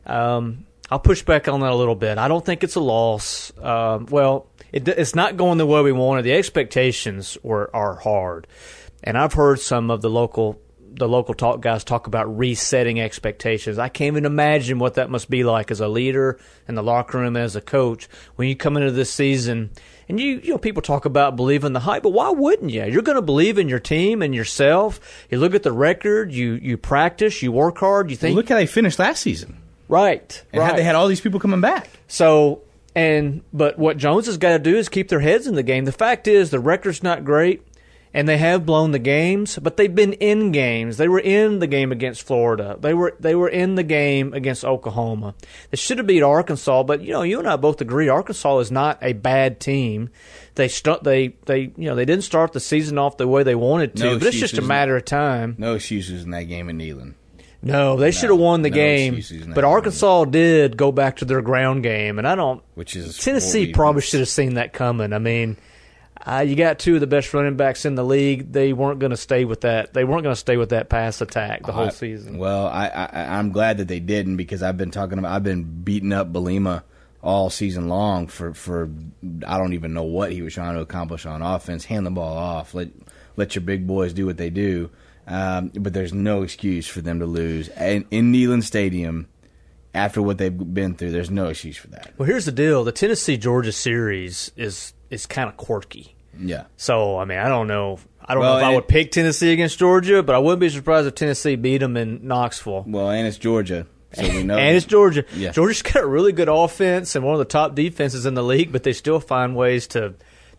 um, I'll push back on that a little bit. I don't think it's a loss. Um, well, it, it's not going the way we wanted. The expectations were are hard, and I've heard some of the local. the local talk guys talk about resetting expectations. I can't even imagine what that must be like as a leader in the locker room, as a coach, when you come into this season and you, you know, people talk about believing the hype, but why wouldn't you? You're going to believe in your team and yourself. You look at the record, you, you practice, you work hard, you think. Well, look how they finished last season. Right. And right. how they had all these people coming back. So, and, but what Jones has got to do is keep their heads in the game. The fact is the record's not great. And they have blown the games, but they've been in games. They were in the game against Florida. They were they were in the game against Oklahoma. They should have beat Arkansas, but you know, you and I both agree Arkansas is not a bad team. They st- they they you know they didn't start the season off the way they wanted to, no but it's just a matter of time. No excuses in that game in Neyland. No, they no, should have won the no game, but Arkansas game. did go back to their ground game, and I don't. Which is Tennessee probably should have seen that coming. I mean. Uh, you got two of the best running backs in the league. They weren't going to stay with that. They weren't going to stay with that pass attack the whole I, season. Well, I, I, I'm glad that they didn't, because I've been talking about. I've been beating up Belima all season long for, for I don't even know what he was trying to accomplish on offense. Hand the ball off. Let let your big boys do what they do. Um, but there's no excuse for them to lose. And in Neyland Stadium, after what they've been through, there's no excuse for that. Well, here's the deal: the Tennessee-Georgia series is. It's kind of quirky. Yeah. So, I mean, I don't know. I don't well, know if I it, would pick Tennessee against Georgia, but I wouldn't be surprised if Tennessee beat them in Knoxville. Well, and it's Georgia, so we know. and it's Georgia. Yeah. Georgia's got a really good offense and one of the top defenses in the league, but they still find ways to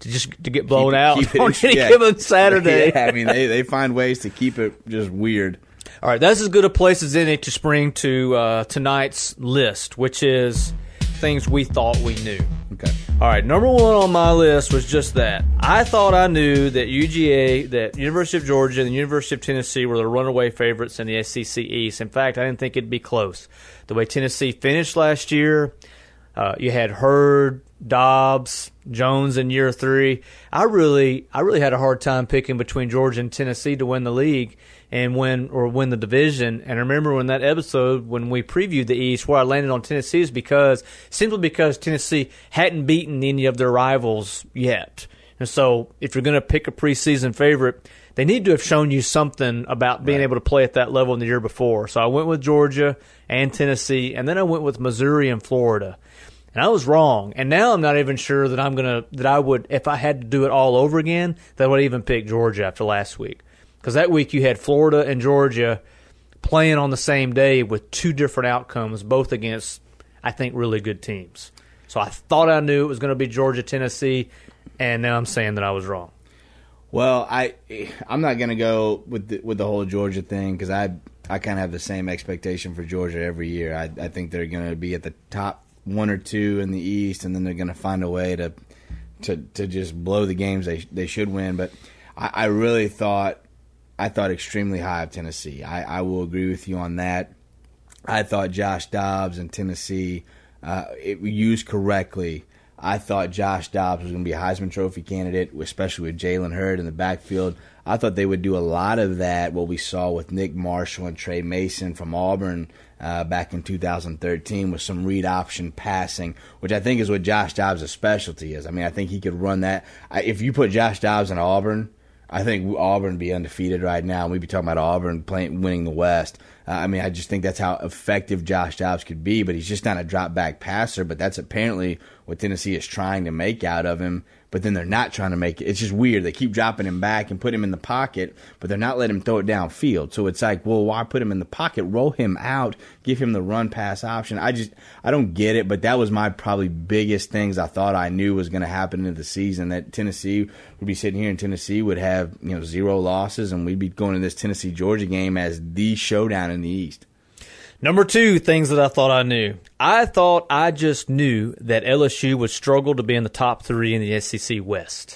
to just to get blown Keep it- out keep it- on any yeah. given Saturday. Yeah, I mean, they, they find ways to keep it just weird. All right, that's as good a place as any to spring to uh, tonight's list, which is things we thought we knew. Okay. All right, number one on my list was just that. I thought I knew that U G A, that University of Georgia and the University of Tennessee were the runaway favorites in the S E C East. In fact, I didn't think it'd be close. The way Tennessee finished last year, uh, you had Hurd, Dobbs, Jones in year three. I really, I really had a hard time picking between Georgia and Tennessee to win the league and win or win the division. And I remember when that episode when we previewed the East, where I landed on Tennessee is because simply because Tennessee hadn't beaten any of their rivals yet. And so, if you're going to pick a preseason favorite, they need to have shown you something about being Right. able to play at that level in the year before. So I went with Georgia and Tennessee, and then I went with Missouri and Florida. And I was wrong. And now I'm not even sure that I'm gonna that I would, if I had to do it all over again, that I would even pick Georgia after last week. Because that week you had Florida and Georgia playing on the same day with two different outcomes, both against, I think, really good teams. So I thought I knew it was going to be Georgia, Tennessee, and now I'm saying that I was wrong. Well, I I'm not gonna go with the, with the whole Georgia thing because I I kind of have the same expectation for Georgia every year. I I think they're gonna be at the top one or two in the East, and then they're gonna find a way to to to just blow the games they they should win. But I, I really thought I thought extremely high of Tennessee. I, I will agree with you on that. I thought Josh Dobbs and Tennessee, uh, it, used correctly, I thought Josh Dobbs was going to be a Heisman Trophy candidate, especially with Jalen Hurd in the backfield. I thought they would do a lot of that, what we saw with Nick Marshall and Trey Mason from Auburn uh, back in two thousand thirteen with some read option passing, which I think is what Josh Dobbs' specialty is. I mean, I think he could run that. I, if you put Josh Dobbs in Auburn, I think Auburn would be undefeated right now, and we'd be talking about Auburn playing, winning the West. Uh, I mean, I just think that's how effective Josh Dobbs could be, but he's just not a drop-back passer, but that's apparently what Tennessee is trying to make out of him, but then they're not trying to make it. It's just weird. They keep dropping him back and put him in the pocket, but they're not letting him throw it downfield. So it's like, well, why put him in the pocket? Roll him out. Give him the run-pass option. I just I don't get it, but that was my probably biggest things I thought I knew was going to happen in the season, that Tennessee would be sitting here and Tennessee would have, you know, zero losses, and we'd be going to this Tennessee-Georgia game as the showdown in the East. Number two, things that I thought I knew. I thought I just knew that L S U would struggle to be in the top three in the S E C West.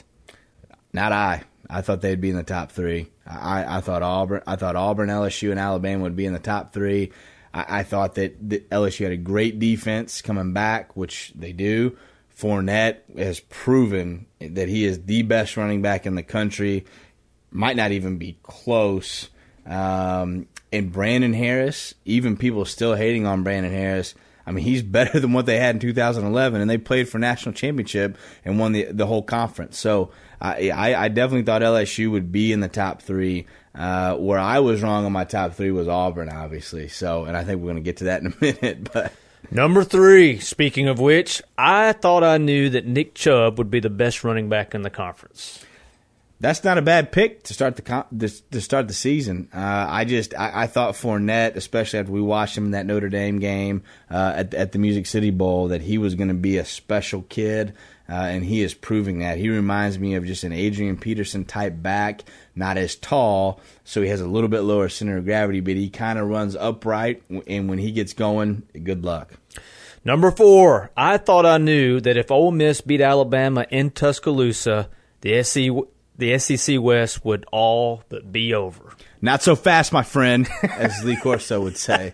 Not I. I thought they'd be in the top three. I, I thought Auburn, I thought Auburn, L S U, and Alabama would be in the top three. I, I thought that, that L S U had a great defense coming back, which they do. Fournette has proven that he is the best running back in the country. Might not even be close. Um, and Brandon Harris, even people still hating on Brandon Harris, I mean, he's better than what they had in two thousand eleven, and they played for national championship and won the the whole conference. So I, I, I definitely thought L S U would be in the top three. Uh, where I was wrong on my top three was Auburn, obviously. So, and I think we're going to get to that in a minute. But Number three, speaking of which, I thought I knew that Nick Chubb would be the best running back in the conference. that's not a bad pick to start the con- to, to start the season. Uh, I just I, I thought Fournette, especially after we watched him in that Notre Dame game uh, at at the Music City Bowl, that he was going to be a special kid, uh, and he is proving that. He reminds me of just an Adrian Peterson type back, not as tall, so he has a little bit lower center of gravity, but he kind of runs upright, and when he gets going, good luck. Number four, I thought I knew that if Ole Miss beat Alabama in Tuscaloosa, the S E C The S E C West would all but be over. Not so fast, my friend, as Lee Corso would say.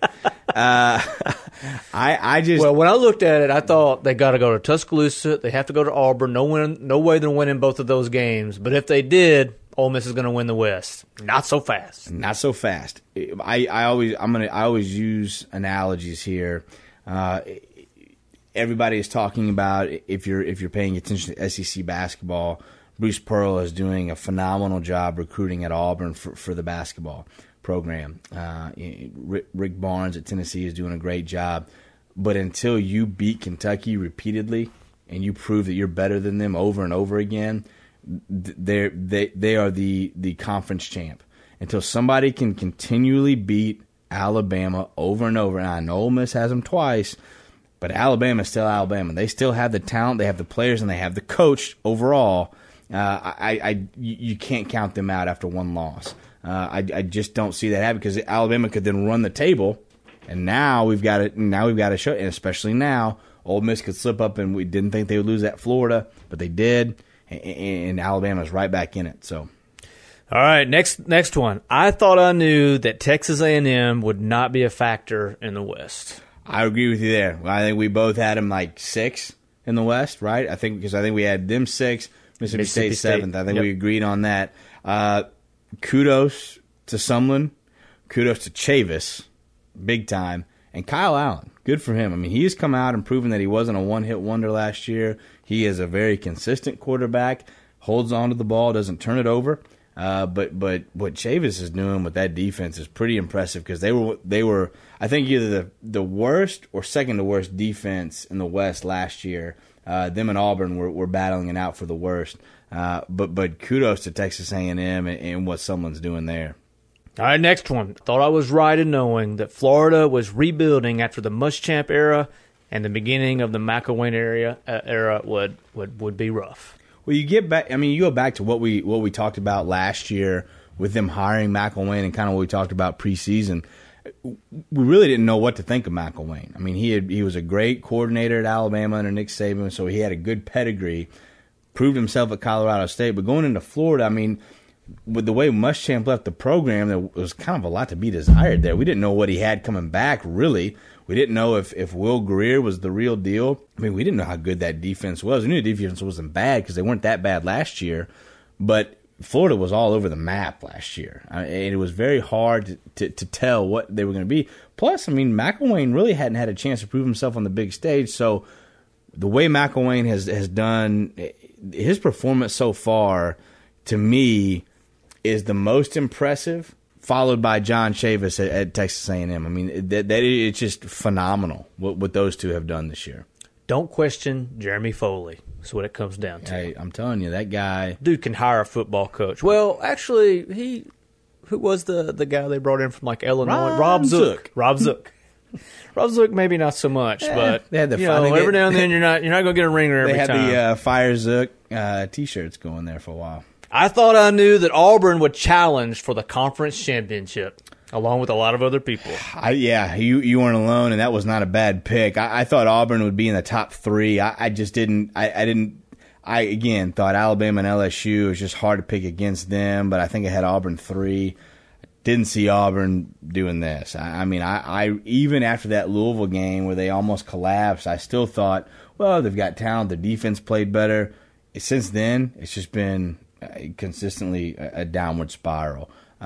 Uh, I, I just Well, when I looked at it, I thought they got to go to Tuscaloosa. They have to go to Auburn. No win, no way they're winning both of those games. But if they did, Ole Miss is going to win the West. Not so fast. not so fast. I, I always I'm gonna I always use analogies here. Uh, everybody is talking about if you're if you're paying attention to S E C basketball. Bruce Pearl is doing a phenomenal job recruiting at Auburn for, for the basketball program. Uh, Rick, Rick Barnes at Tennessee is doing a great job. But until you beat Kentucky repeatedly and you prove that you're better than them over and over again, they they they are the, the conference champ. Until somebody can continually beat Alabama over and over, and I know Ole Miss has them twice, but Alabama is still Alabama. They still have the talent, they have the players, and they have the coach overall. Uh, I, I, you can't count them out after one loss. Uh, I, I just don't see that happening because Alabama could then run the table, and now we've got it. Now we've got to show, and especially now, Ole Miss could slip up, and we didn't think they would lose at Florida, but they did, and, and Alabama's right back in it. So, all right, next next one. I thought I knew that Texas A and M would not be a factor in the West. I agree with you there. I think we both had them like six in the West, right? I think because I think we had them six, Mississippi, Mississippi State, State seventh. I think yep. we agreed on that. Uh, kudos to Sumlin. Kudos to Chavis, big time. And Kyle Allen, good for him. I mean, he has come out and proven that he wasn't a one-hit wonder last year. He is a very consistent quarterback, holds on to the ball, doesn't turn it over. Uh, but but what Chavis is doing with that defense is pretty impressive because they were they were I think either the the worst or second to worst defense in the West last year. Uh, them and Auburn were, were battling it out for the worst. Uh, but but kudos to Texas A and M and, and what someone's doing there. All right, next one. Thought I was right in knowing that Florida was rebuilding after the Muschamp era, and the beginning of the McElwain era uh, era would, would would be rough. Well, you get back. I mean, you go back to what we what we talked about last year with them hiring McElwain, and kind of what we talked about preseason. We really didn't know what to think of McElwain. I mean, he had, he was a great coordinator at Alabama under Nick Saban, so he had a good pedigree. Proved himself at Colorado State, but going into Florida, I mean, with the way Muschamp left the program, there was kind of a lot to be desired there. We didn't know what he had coming back, really. We didn't know if, if Will Greer was the real deal. I mean, we didn't know how good that defense was. We knew the defense wasn't bad because they weren't that bad last year, but Florida was all over the map last year. I mean, it was very hard to, to, to tell what they were going to be. Plus, I mean, McElwain really hadn't had a chance to prove himself on the big stage, so the way McElwain has, has done, his performance so far, to me, is the most impressive, followed by John Chavis at, at Texas A and M. I mean, that, that it's just phenomenal what, what those two have done this year. Don't question Jeremy Foley. That's what it comes down to. Hey, I'm telling you, that guy... Dude can hire a football coach. Well, actually, he... Who was the, the guy they brought in from, like, Illinois? Rob Rob Zook. Zook. Rob Zook. Rob Zook, maybe not so much, Yeah, but they had the you fun- know, they every get- now and then you're not you're not gonna get a ringer every They had time. the uh, Fire Zook uh, T-shirts going there for a while. I thought I knew that Auburn would challenge for the conference championship, along with a lot of other people. I, yeah, you you weren't alone, and that was not a bad pick. I, I thought Auburn would be in the top three. I, I just didn't. I, I didn't. I again thought Alabama and L S U. It was just hard to pick against them, but I think I had Auburn three. Didn't see Auburn doing this. I, I mean, I, I even after that Louisville game where they almost collapsed, I still thought, well, they've got talent. The defense played better. Since then, it's just been consistently a, a downward spiral.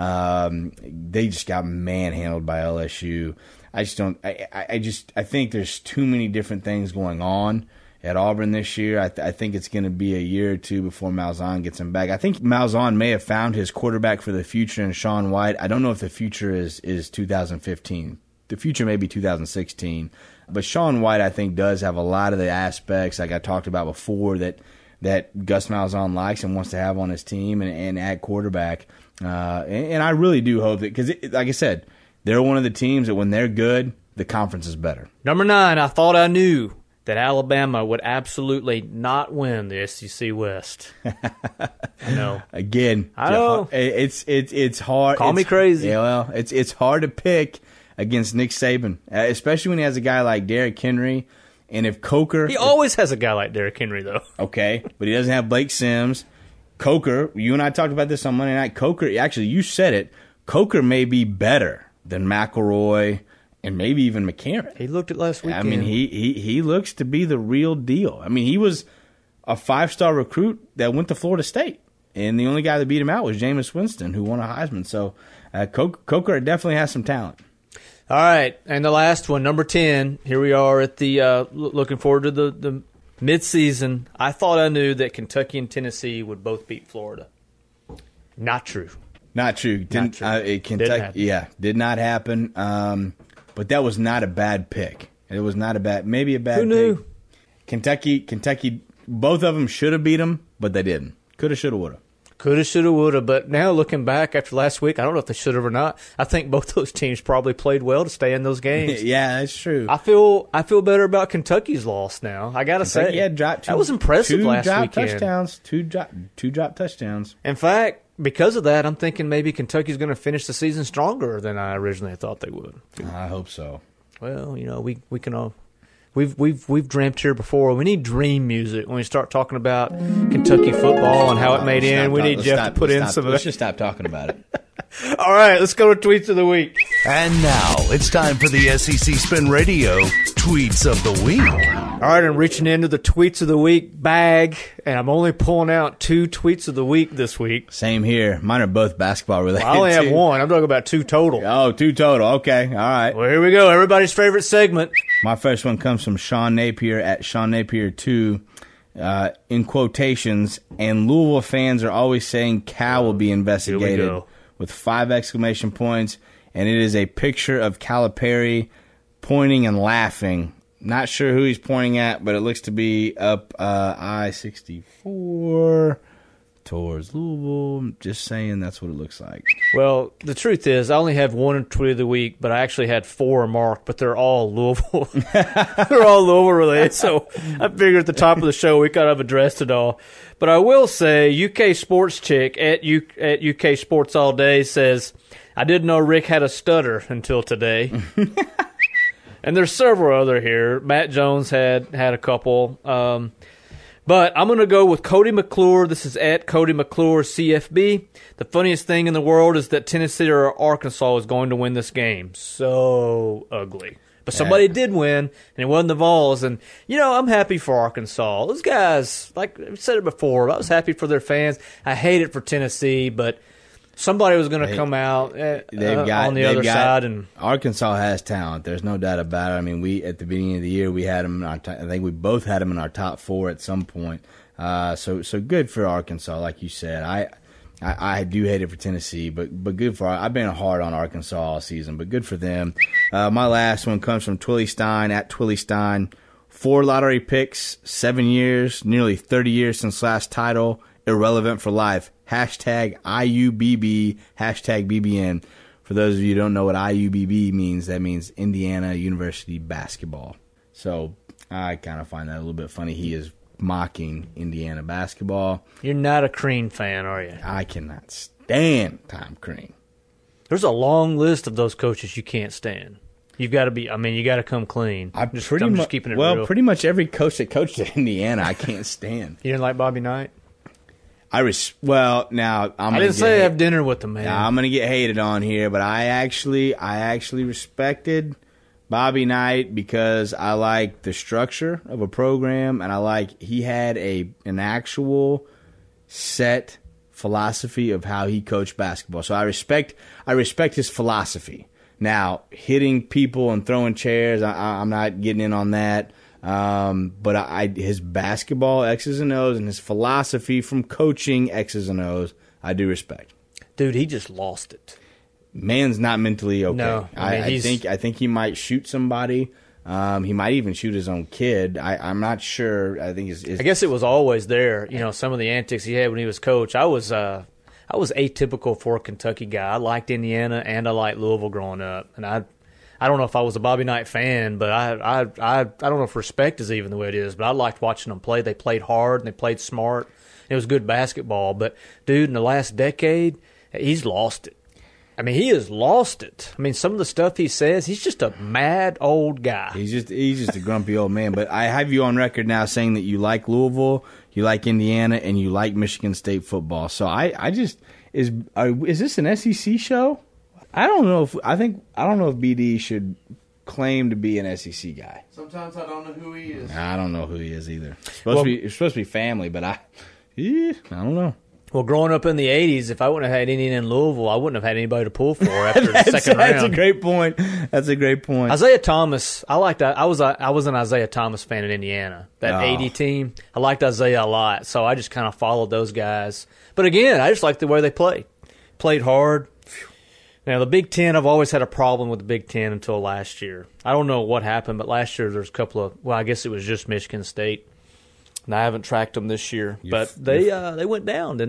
Um, they just got manhandled by L S U. I just don't. I, I just. I think there's too many different things going on at Auburn this year. I, th- I think it's going to be a year or two before Malzahn gets him back. I think Malzahn may have found his quarterback for the future in Sean White. I don't know if the future is is two thousand fifteen. The future may be two thousand sixteen. But Sean White, I think, does have a lot of the aspects, like I talked about before, that that Gus Malzahn likes and wants to have on his team and, and at quarterback. Uh, and, and I really do hope that, because, like I said, they're one of the teams that when they're good, the conference is better. Number nine, I thought I knew that Alabama would absolutely not win the S E C West. I know. Again, I know. It's it's it's hard. Call it's, me crazy. Yeah, well, it's it's hard to pick against Nick Saban, uh, especially when he has a guy like Derrick Henry, and if Coker. He always has a guy like Derrick Henry, though. Okay, but he doesn't have Blake Sims. Coker, you and I talked about this on Monday night. Coker, actually, you said it. Coker may be better than McElroy and maybe even McCarron. He looked at last weekend. I mean, he, he he looks to be the real deal. I mean, he was a five-star recruit that went to Florida State, and the only guy that beat him out was Jameis Winston, who won a Heisman. So uh, Coker definitely has some talent. All right, and the last one, number ten. Here we are at the uh, looking forward to the, the mid-season. I thought I knew that Kentucky and Tennessee would both beat Florida. Not true. Not true. Didn't, Not true. Uh, it, Kentucky, happen. yeah, did not happen. Um, but that was not a bad pick. It was not a bad, maybe a bad Who knew? pick. Kentucky, Kentucky, both of them should have beat them, but they didn't. Could have, should have, would have. Coulda, shoulda, woulda. But now looking back after last week, I don't know if they should have or not. I think both those teams probably played well to stay in those games. Yeah, that's true. I feel I feel better about Kentucky's loss now. I gotta say, yeah, dropped two, that was impressive two last drop weekend. touchdowns, two drop, two drop touchdowns. In fact, because of that, I'm thinking maybe Kentucky's going to finish the season stronger than I originally thought they would. I hope so. Well, you know, we we can all. We've we've we've dreamt here before. We need dream music when we start talking about Kentucky football and how it made Let's in. stop We talk- need let's Jeff stop- to put let's in stop- some of Let's that. just stop talking about it. All right, let's go to tweets of the week. And now it's time for the S E C Spin Radio Tweets of the Week. All right, I'm reaching into the tweets of the week bag, and I'm only pulling out two tweets of the week this week. Same here. Mine are both basketball related. I only have too. one. I'm talking about two total. Oh, two total. Okay, all right. Well, here we go. Everybody's favorite segment. My first one comes from Sean Napier at Sean Napier two, uh, in quotations. And Louisville fans are always saying Cal will be investigated go. with five exclamation points, and it is a picture of Calipari pointing and laughing. Not sure who he's pointing at, but it looks to be up uh, I sixty-four towards Louisville. Just saying, that's what it looks like. Well, the truth is, I only have one tweet of the week, but I actually had four marked, but they're all Louisville. They're all Louisville related, so I figured at the top of the show we could have addressed it all. But I will say, U K Sports Chick at, U- at U K Sports All Day says, I didn't know Rick had a stutter until today. And there's several other here. Matt Jones had, had a couple. Um, but I'm going to go with Cody McClure. This is at Cody McClure C F B. The funniest thing in the world is that Tennessee or Arkansas is going to win this game. So ugly. But somebody Yeah. did win, and it wasn't the Vols. And, you know, I'm happy for Arkansas. Those guys, like I've said it before, I was happy for their fans. I hate it for Tennessee, but somebody was going to They- come out uh, They've got on the they've other got- side. And Arkansas has talent. There's no doubt about it. I mean, we at the beginning of the year we had them. In our t- I think we both had them in our top four at some point. Uh, so so good for Arkansas, like you said. I, I I do hate it for Tennessee, but but good for. I've been hard on Arkansas all season, but good for them. Uh, my last one comes from Twilly Stein at Twilly Stein. Four lottery picks, seven years, nearly thirty years since last title. Irrelevant for life. Hashtag I U B B, hashtag B B N. For those of you who don't know what I U B B means, that means Indiana University Basketball. So I kind of find that a little bit funny. He is mocking Indiana basketball. you're not a Crean fan, are you? I cannot stand Tom Crean. There's a long list of those coaches you can't stand. You've got to be. I mean, you got to come clean. I just, pretty I'm mu- just keeping it well, real. pretty much every coach that coached at Indiana, I can't stand. You didn't like Bobby Knight? I res- well now I'm. I gonna didn't get say hate- have dinner with the man. Now, I'm gonna get hated on here, but I actually, I actually respected Bobby Knight because I like the structure of a program, and I like he had a an actual set philosophy of how he coached basketball. So I respect, I respect his philosophy. Now, hitting people and throwing chairs, I, I- I'm not getting in on that. Um, but I, I, his basketball X's and O's and his philosophy from coaching X's and O's, I do respect. Dude, he just lost it. Man's not mentally okay. No, I I, mean, I he's- think I think he might shoot somebody. Um, he might even shoot his own kid. I, I'm not sure. I think his, his I guess it was always there. You know, some of the antics he had when he was coach. I was, uh, I was atypical for a Kentucky guy. I liked Indiana and I liked Louisville growing up, and I, I don't know if I was a Bobby Knight fan, but I, I, I, I don't know if respect is even the way it is. But I liked watching them play. They played hard and they played smart. It was good basketball. But dude, in the last decade, he's lost it. I mean, he has lost it. I mean, some of the stuff he says, he's just a mad old guy. He's just he's just a grumpy old man. But I have you on record now saying that you like Louisville, you like Indiana, and you like Michigan State football. So I, I just is are, is this an S E C show? I don't know if I think I don't know if B D should claim to be an S E C guy. Sometimes I don't know who he is. I don't know who he is either. It's supposed Well- to be it's supposed to be family, but I, eh, I don't know. Well, growing up in the eighties, if I wouldn't have had Indiana and Louisville, I wouldn't have had anybody to pull for after the That's, second that's a round. great point. That's a great point. Isaiah Thomas, I liked. I was a, I was an Isaiah Thomas fan in Indiana. That Oh. eighty team, I liked Isaiah a lot, so I just kind of followed those guys. But again, I just liked the way they played. Played hard. Now the Big Ten, I've always had a problem with the Big Ten until last year. I don't know what happened, but last year there was a couple of. Well, I guess it was just Michigan State, and I haven't tracked them this year. But they uh, they went down, didn't they?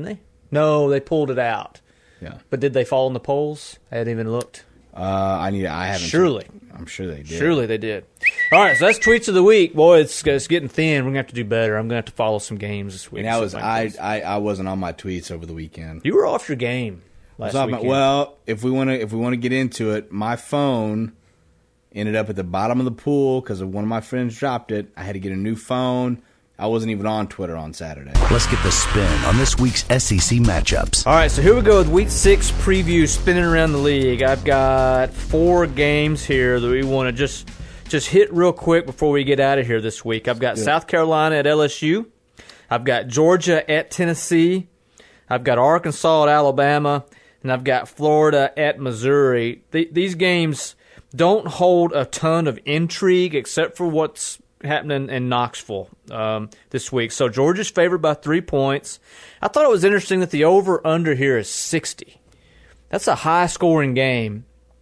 No, they pulled it out. Yeah. But did they fall in the polls? I hadn't even looked. Uh, I need. I haven't. Surely. checked. I'm sure they did. Surely they did. All right, so that's tweets of the week. Boy, it's, it's getting thin. We're gonna have to do better. I'm gonna have to follow some games this week. And I was. Something I, like this. I. I wasn't on my tweets over the weekend. You were off your game last So I'm- weekend. well, if we want to, if we want to get into it, my phone ended up at the bottom of the pool because one of my friends dropped it. I had to get a new phone. I wasn't even on Twitter on Saturday. Let's get the spin on this week's S E C matchups. All right, so here we go with Week Six preview, spinning around the league. I've got four games here that we want to just just hit real quick before we get out of here this week. I've got South Carolina at L S U. I've got Georgia at Tennessee. I've got Arkansas at Alabama, and I've got Florida at Missouri. Th- these games don't hold a ton of intrigue except for what's happening in Knoxville um, this week. So Georgia's favored by three points. I thought it was interesting that the over-under here is sixty. That's a high-scoring game.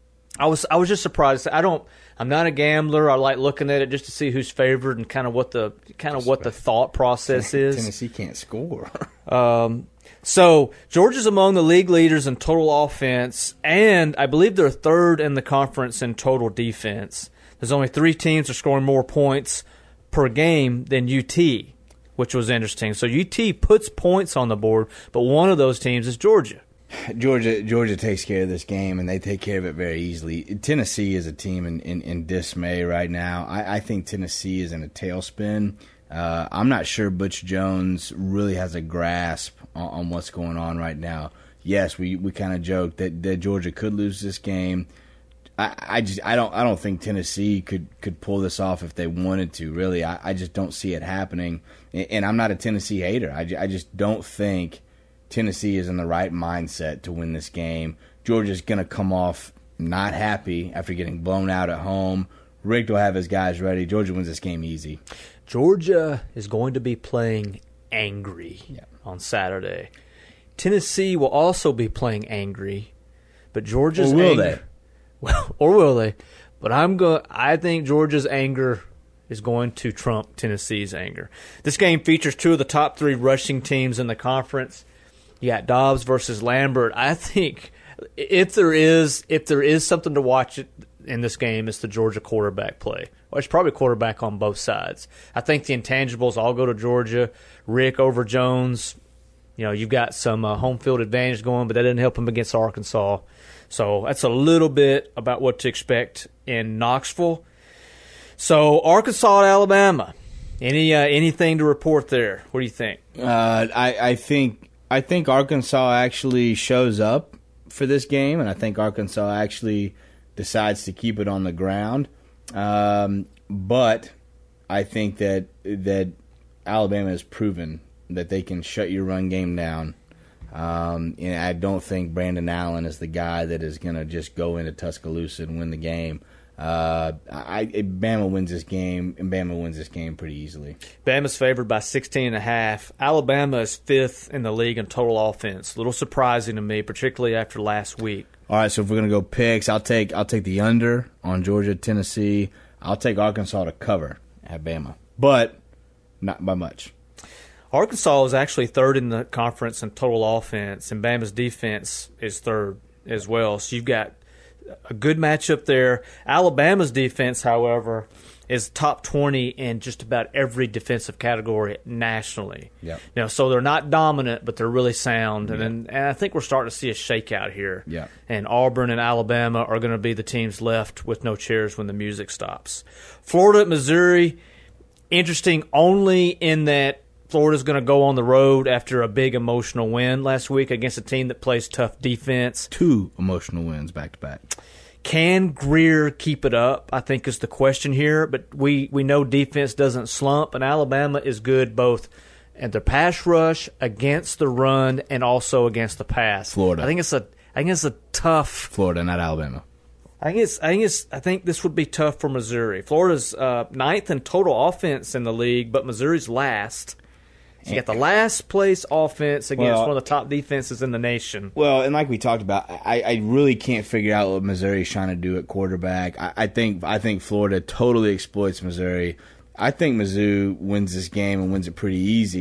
I was I was just surprised. I don't. I'm not a gambler. I like looking at it just to see who's favored and kind of what the kind of what the thought process is. Tennessee can't score. Um, so Georgia's among the league leaders in total offense, and I believe they're third in the conference in total defense. There's only three teams that are scoring more points per game than U T, which was interesting. So U T puts points on the board, but one of those teams is Georgia. Georgia Georgia takes care of this game, and they take care of it very easily. Tennessee is a team in, in, in dismay right now. I, I think Tennessee is in a tailspin. Uh, I'm not sure Butch Jones really has a grasp on, on what's going on right now. Yes, we, we kind of joked that, that Georgia could lose this game. I, I just I don't I don't think Tennessee could, could pull this off if they wanted to. Really, I, I just don't see it happening. And, and I'm not a Tennessee hater. I, I just don't think Tennessee is in the right mindset to win this game. Georgia's going to come off not happy after getting blown out at home. Rick will have his guys ready. Georgia wins this game easy. Georgia is going to be playing angry Yeah. on Saturday. Tennessee will also be playing angry, but Georgia's Or will anger, they? Well, or will they? But I'm go. I think Georgia's anger is going to trump Tennessee's anger. This game features two of the top three rushing teams in the conference. You got Dobbs versus Lambert. I think if there is if there is something to watch in this game, it's the Georgia quarterback play. Well, it's probably quarterback on both sides. I think the intangibles all go to Georgia. Rick over Jones. You know, you've got some uh, home field advantage going, but that didn't help him against Arkansas. So that's a little bit about what to expect in Knoxville. So Arkansas at Alabama. Any uh, anything to report there? What do you think? Uh, I, I think I think Arkansas actually shows up for this game, and I think Arkansas actually decides to keep it on the ground. Um, but I think that that Alabama has proven that they can shut your run game down. Um, and I don't think Brandon Allen is the guy that is going to just go into Tuscaloosa and win the game. Uh, I, Bama wins this game, and Bama wins this game pretty easily. Bama's favored by sixteen and a half. Alabama is fifth in the league in total offense. A little surprising to me, particularly after last week. All right, so if we're gonna go picks, I'll take I'll take the under on Georgia, Tennessee. I'll take Arkansas to cover at Bama, but not by much. Arkansas is actually third in the conference in total offense, and Bama's defense is third as well. So you've got a good matchup there. Alabama's defense, however, is top twenty in just about every defensive category nationally. Yep. You know, so they're not dominant, but they're really sound. And, and and I think we're starting to see a shakeout here. Yep. And Auburn and Alabama are going to be the teams left with no chairs when the music stops. Florida at Missouri, interesting only in that Florida's going to go on the road after a big emotional win last week against a team that plays tough defense. Two emotional wins back to back. Can Greer keep it up, I think, is the question here. But we, we know defense doesn't slump, and Alabama is good both at the pass rush, against the run, and also against the pass. Florida. I think it's a I think it's a tough Florida, not Alabama. I think it's I think it's I think this would be tough for Missouri. Florida's uh, ninth in total offense in the league, but Missouri's last. So you got the last place offense against Well, one of the top defenses in the nation. Well, and like we talked about, I, I really can't figure out what Missouri's trying to do at quarterback. I, I think I think Florida totally exploits Missouri. I think Mizzou wins this game and wins it pretty easy.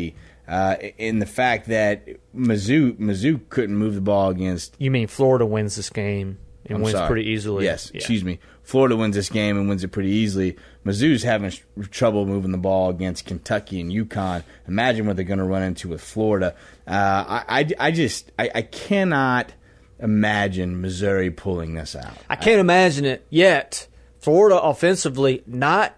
uh, in the fact that Mizzou Mizzou couldn't move the ball against. You mean Florida wins this game and I'm wins sorry. pretty easily? Yes, Yeah. excuse me. Florida wins this game and wins it pretty easily. Mizzou's having sh- trouble moving the ball against Kentucky and UConn. Imagine what they're going to run into with Florida. Uh, I, I, I just I, I cannot imagine Missouri pulling this out. I can't imagine it yet. Florida offensively, not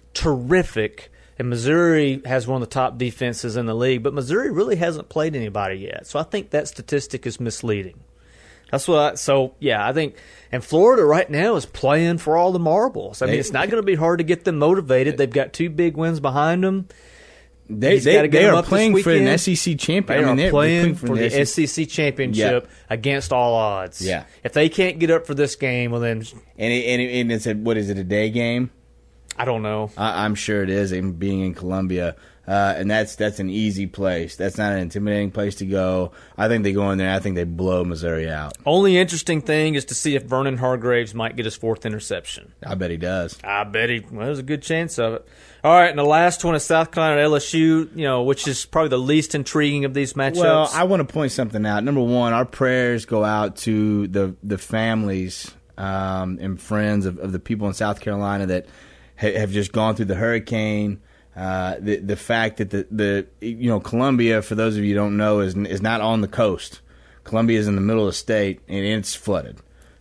terrific. And Missouri has one of the top defenses in the league. But Missouri really hasn't played anybody yet. So I think that statistic is misleading. That's what I, so, yeah, I think, and Florida right now is playing for all the marbles. I mean, They- it's not going to be hard to get them motivated. They've got two big wins behind them. They He's gotta they, get they them are up this playing for an weekend. S E C champion. They I mean, are they're playing for for the S E C S E C championship against all odds. Yeah. If they can't get up for this game, well, then And, it, and, it, and it's a, what is it, a day game? I don't know. I, I'm sure it is, and being in Columbia. Uh, and that's that's an easy place. That's not an intimidating place to go. I think they go in there and I think they blow Missouri out. Only interesting thing is to see if Vernon Hargraves might get his fourth interception. I bet he does. I bet he. Well, there's a good chance of it. All right, and the last one is South Carolina L S U. You know, which is probably the least intriguing of these matchups. Well, I want to point something out. Number one, our prayers go out to the the families um, and friends of, of the people in South Carolina that ha- have just gone through the hurricane. Uh, the the fact that the, the you know Columbia, for those of you who don't know, is is not on the coast. Columbia is in the middle of the state and it's flooded.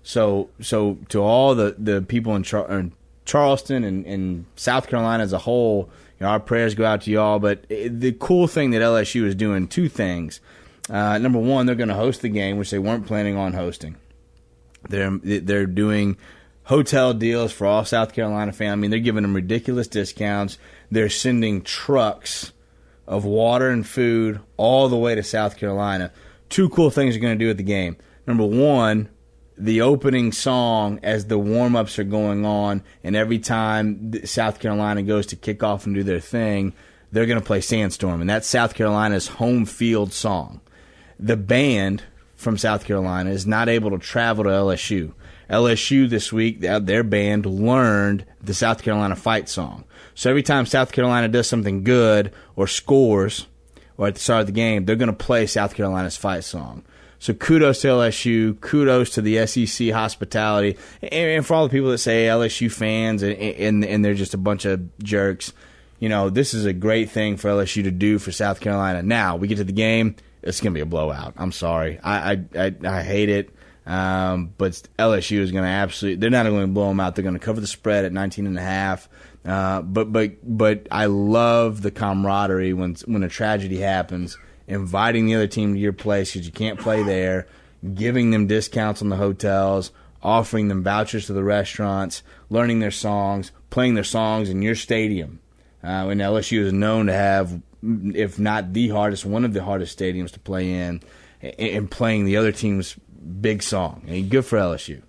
So so to all the, the people in, Char- in Charleston and, and South Carolina as a whole, you know, our prayers go out to y'all. But it, the cool thing that L S U is doing, two things. Uh, number one, they're going to host the game, which they weren't planning on hosting. They're they're doing hotel deals for all South Carolina fans. I mean, they're giving them ridiculous discounts. They're sending trucks of water and food all the way to South Carolina. Two cool things they're going to do at the game. Number one, the opening song as the warm-ups are going on, and every time South Carolina goes to kick off and do their thing, they're going to play Sandstorm, and that's South Carolina's home field song. The band from South Carolina is not able to travel to L S U. L S U this week, their band learned the South Carolina fight song. So every time South Carolina does something good or scores or at the start of the game, they're going to play South Carolina's fight song. So kudos to L S U, kudos to the S E C hospitality, and for all the people that say L S U fans and, and, and they're just a bunch of jerks. You know, this is a great thing for L S U to do for South Carolina. Now, we get to the game, it's going to be a blowout. I'm sorry. I I, I, I hate it. Um, but L S U is going to absolutely, they're not going to blow them out. They're going to cover the spread at nineteen and a half. Uh, but, but, but I love the camaraderie when, when a tragedy happens, inviting the other team to your place because you can't play there, giving them discounts on the hotels, offering them vouchers to the restaurants, learning their songs, playing their songs in your stadium. Uh, and L S U is known to have, if not the hardest, one of the hardest stadiums to play in, and playing the other team's big song. And good for L S U.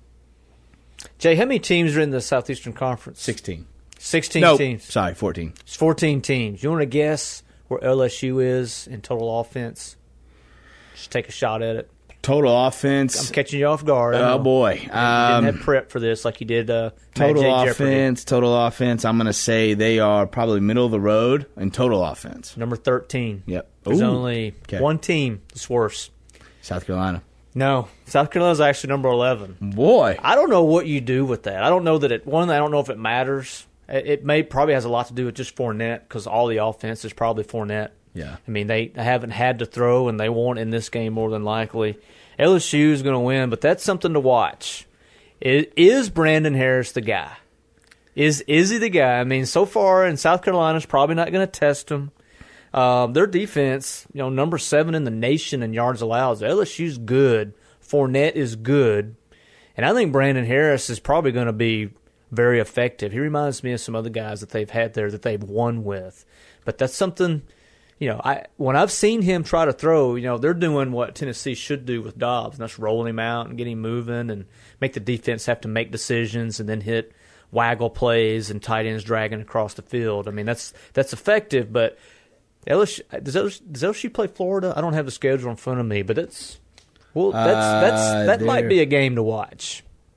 Jay, how many teams are in the Southeastern Conference? sixteen. sixteen No, teams. sorry, fourteen. It's fourteen teams. You want to guess where L S U is in total offense? Just take a shot at it. Total offense. I'm catching you off guard. I Oh, know. boy. You Um, didn't have prep for this like you did uh, total Magic Jeopardy. offense, total offense. I'm going to say they are probably middle of the road in total offense. Number thirteen. Yep. There's Ooh. only Okay. one team that's worse. South Carolina. No, South Carolina's actually number eleven. Boy. I don't know what you do with that. I don't know that it. One, I don't know if it matters. It, it may probably has a lot to do with just Fournette because all the offense is probably Fournette. Yeah. I mean, they haven't had to throw, and they won't in this game more than likely. L S U is going to win, but that's something to watch. Is, is Brandon Harris the guy? Is is he the guy? I mean, so far, and South Carolina's probably not going to test him. Um, their defense, you know, number seven in the nation in yards allowed. L S U's good. Fournette is good. And I think Brandon Harris is probably going to be very effective. He reminds me of some other guys that they've had there that they've won with. But that's something, you know, I when I've seen him try to throw, you know, they're doing what Tennessee should do with Dobbs, and that's rolling him out and getting him moving and make the defense have to make decisions and then hit waggle plays and tight ends dragging across the field. I mean, that's that's effective, but L S U, does L S U, does L S U play Florida? I don't have the schedule in front of me, but it's well, that's Uh, that's that might they're- be a game to watch.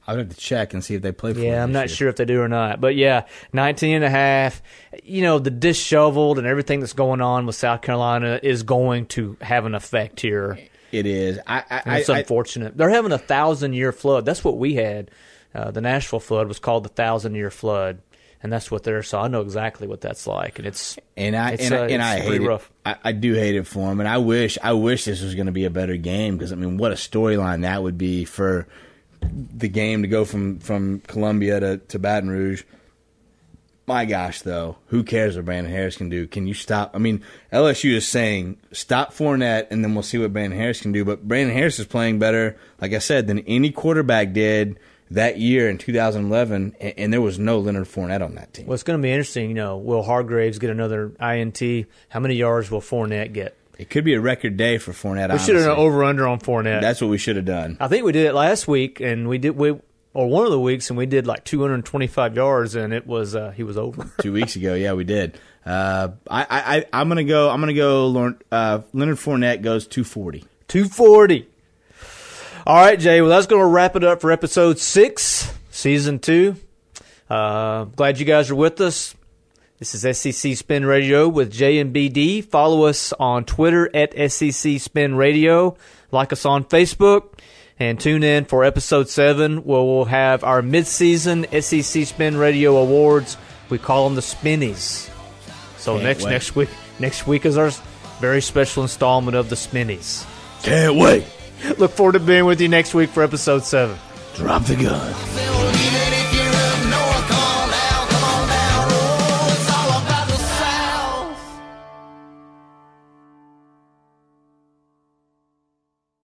I would have to check and see if they play for Yeah, it I'm this not year. sure if they do or not. But yeah, nineteen and a half. You know, the disheveled and everything that's going on with South Carolina is going to have an effect here. It is. I, I, And it's I, unfortunate. They're having a thousand-year flood. That's what we had. Uh, the Nashville flood was called the thousand-year flood, and that's what they're. So I know exactly what that's like, and it's And I it's, and, uh, I, and it's I pretty hate rough. it. I, I do hate it for him, and I wish I wish this was going to be a better game because I mean, what a storyline that would be for the game to go from, from Columbia to, to Baton Rouge. My gosh, though, who cares what Brandon Harris can do? Can you stop? I mean, L S U is saying stop Fournette, and then we'll see what Brandon Harris can do. But Brandon Harris is playing better, like I said, than any quarterback did that year in two thousand eleven, and, and there was no Leonard Fournette on that team. Well, it's going to be interesting. You know, will Hargraves get another I N T? How many yards will Fournette get? It could be a record day for Fournette. We should have honestly. done over under on Fournette. That's what we should have done. I think we did it last week, and we did we or one of the weeks, and we did like two hundred twenty-five yards, and it was uh, he was over. Two weeks ago, yeah, we did. Uh, I, I, I'm gonna go. I'm gonna go. Leonard, uh, Leonard Fournette goes two forty. two forty. All right, Jay. Well, that's going to wrap it up for episode six, season two. Uh, glad you guys are with us. This is S E C Spin Radio with J and B D. Follow us on Twitter at S E C Spin Radio. Like us on Facebook. And tune in for episode seven, where we'll have our mid-season S E C Spin Radio Awards. We call them the Spinnies. So Can't next wait. next week, next week is our very special installment of the Spinnies. Can't wait. Look forward to being with you next week for episode seven. Drop the gun. I feel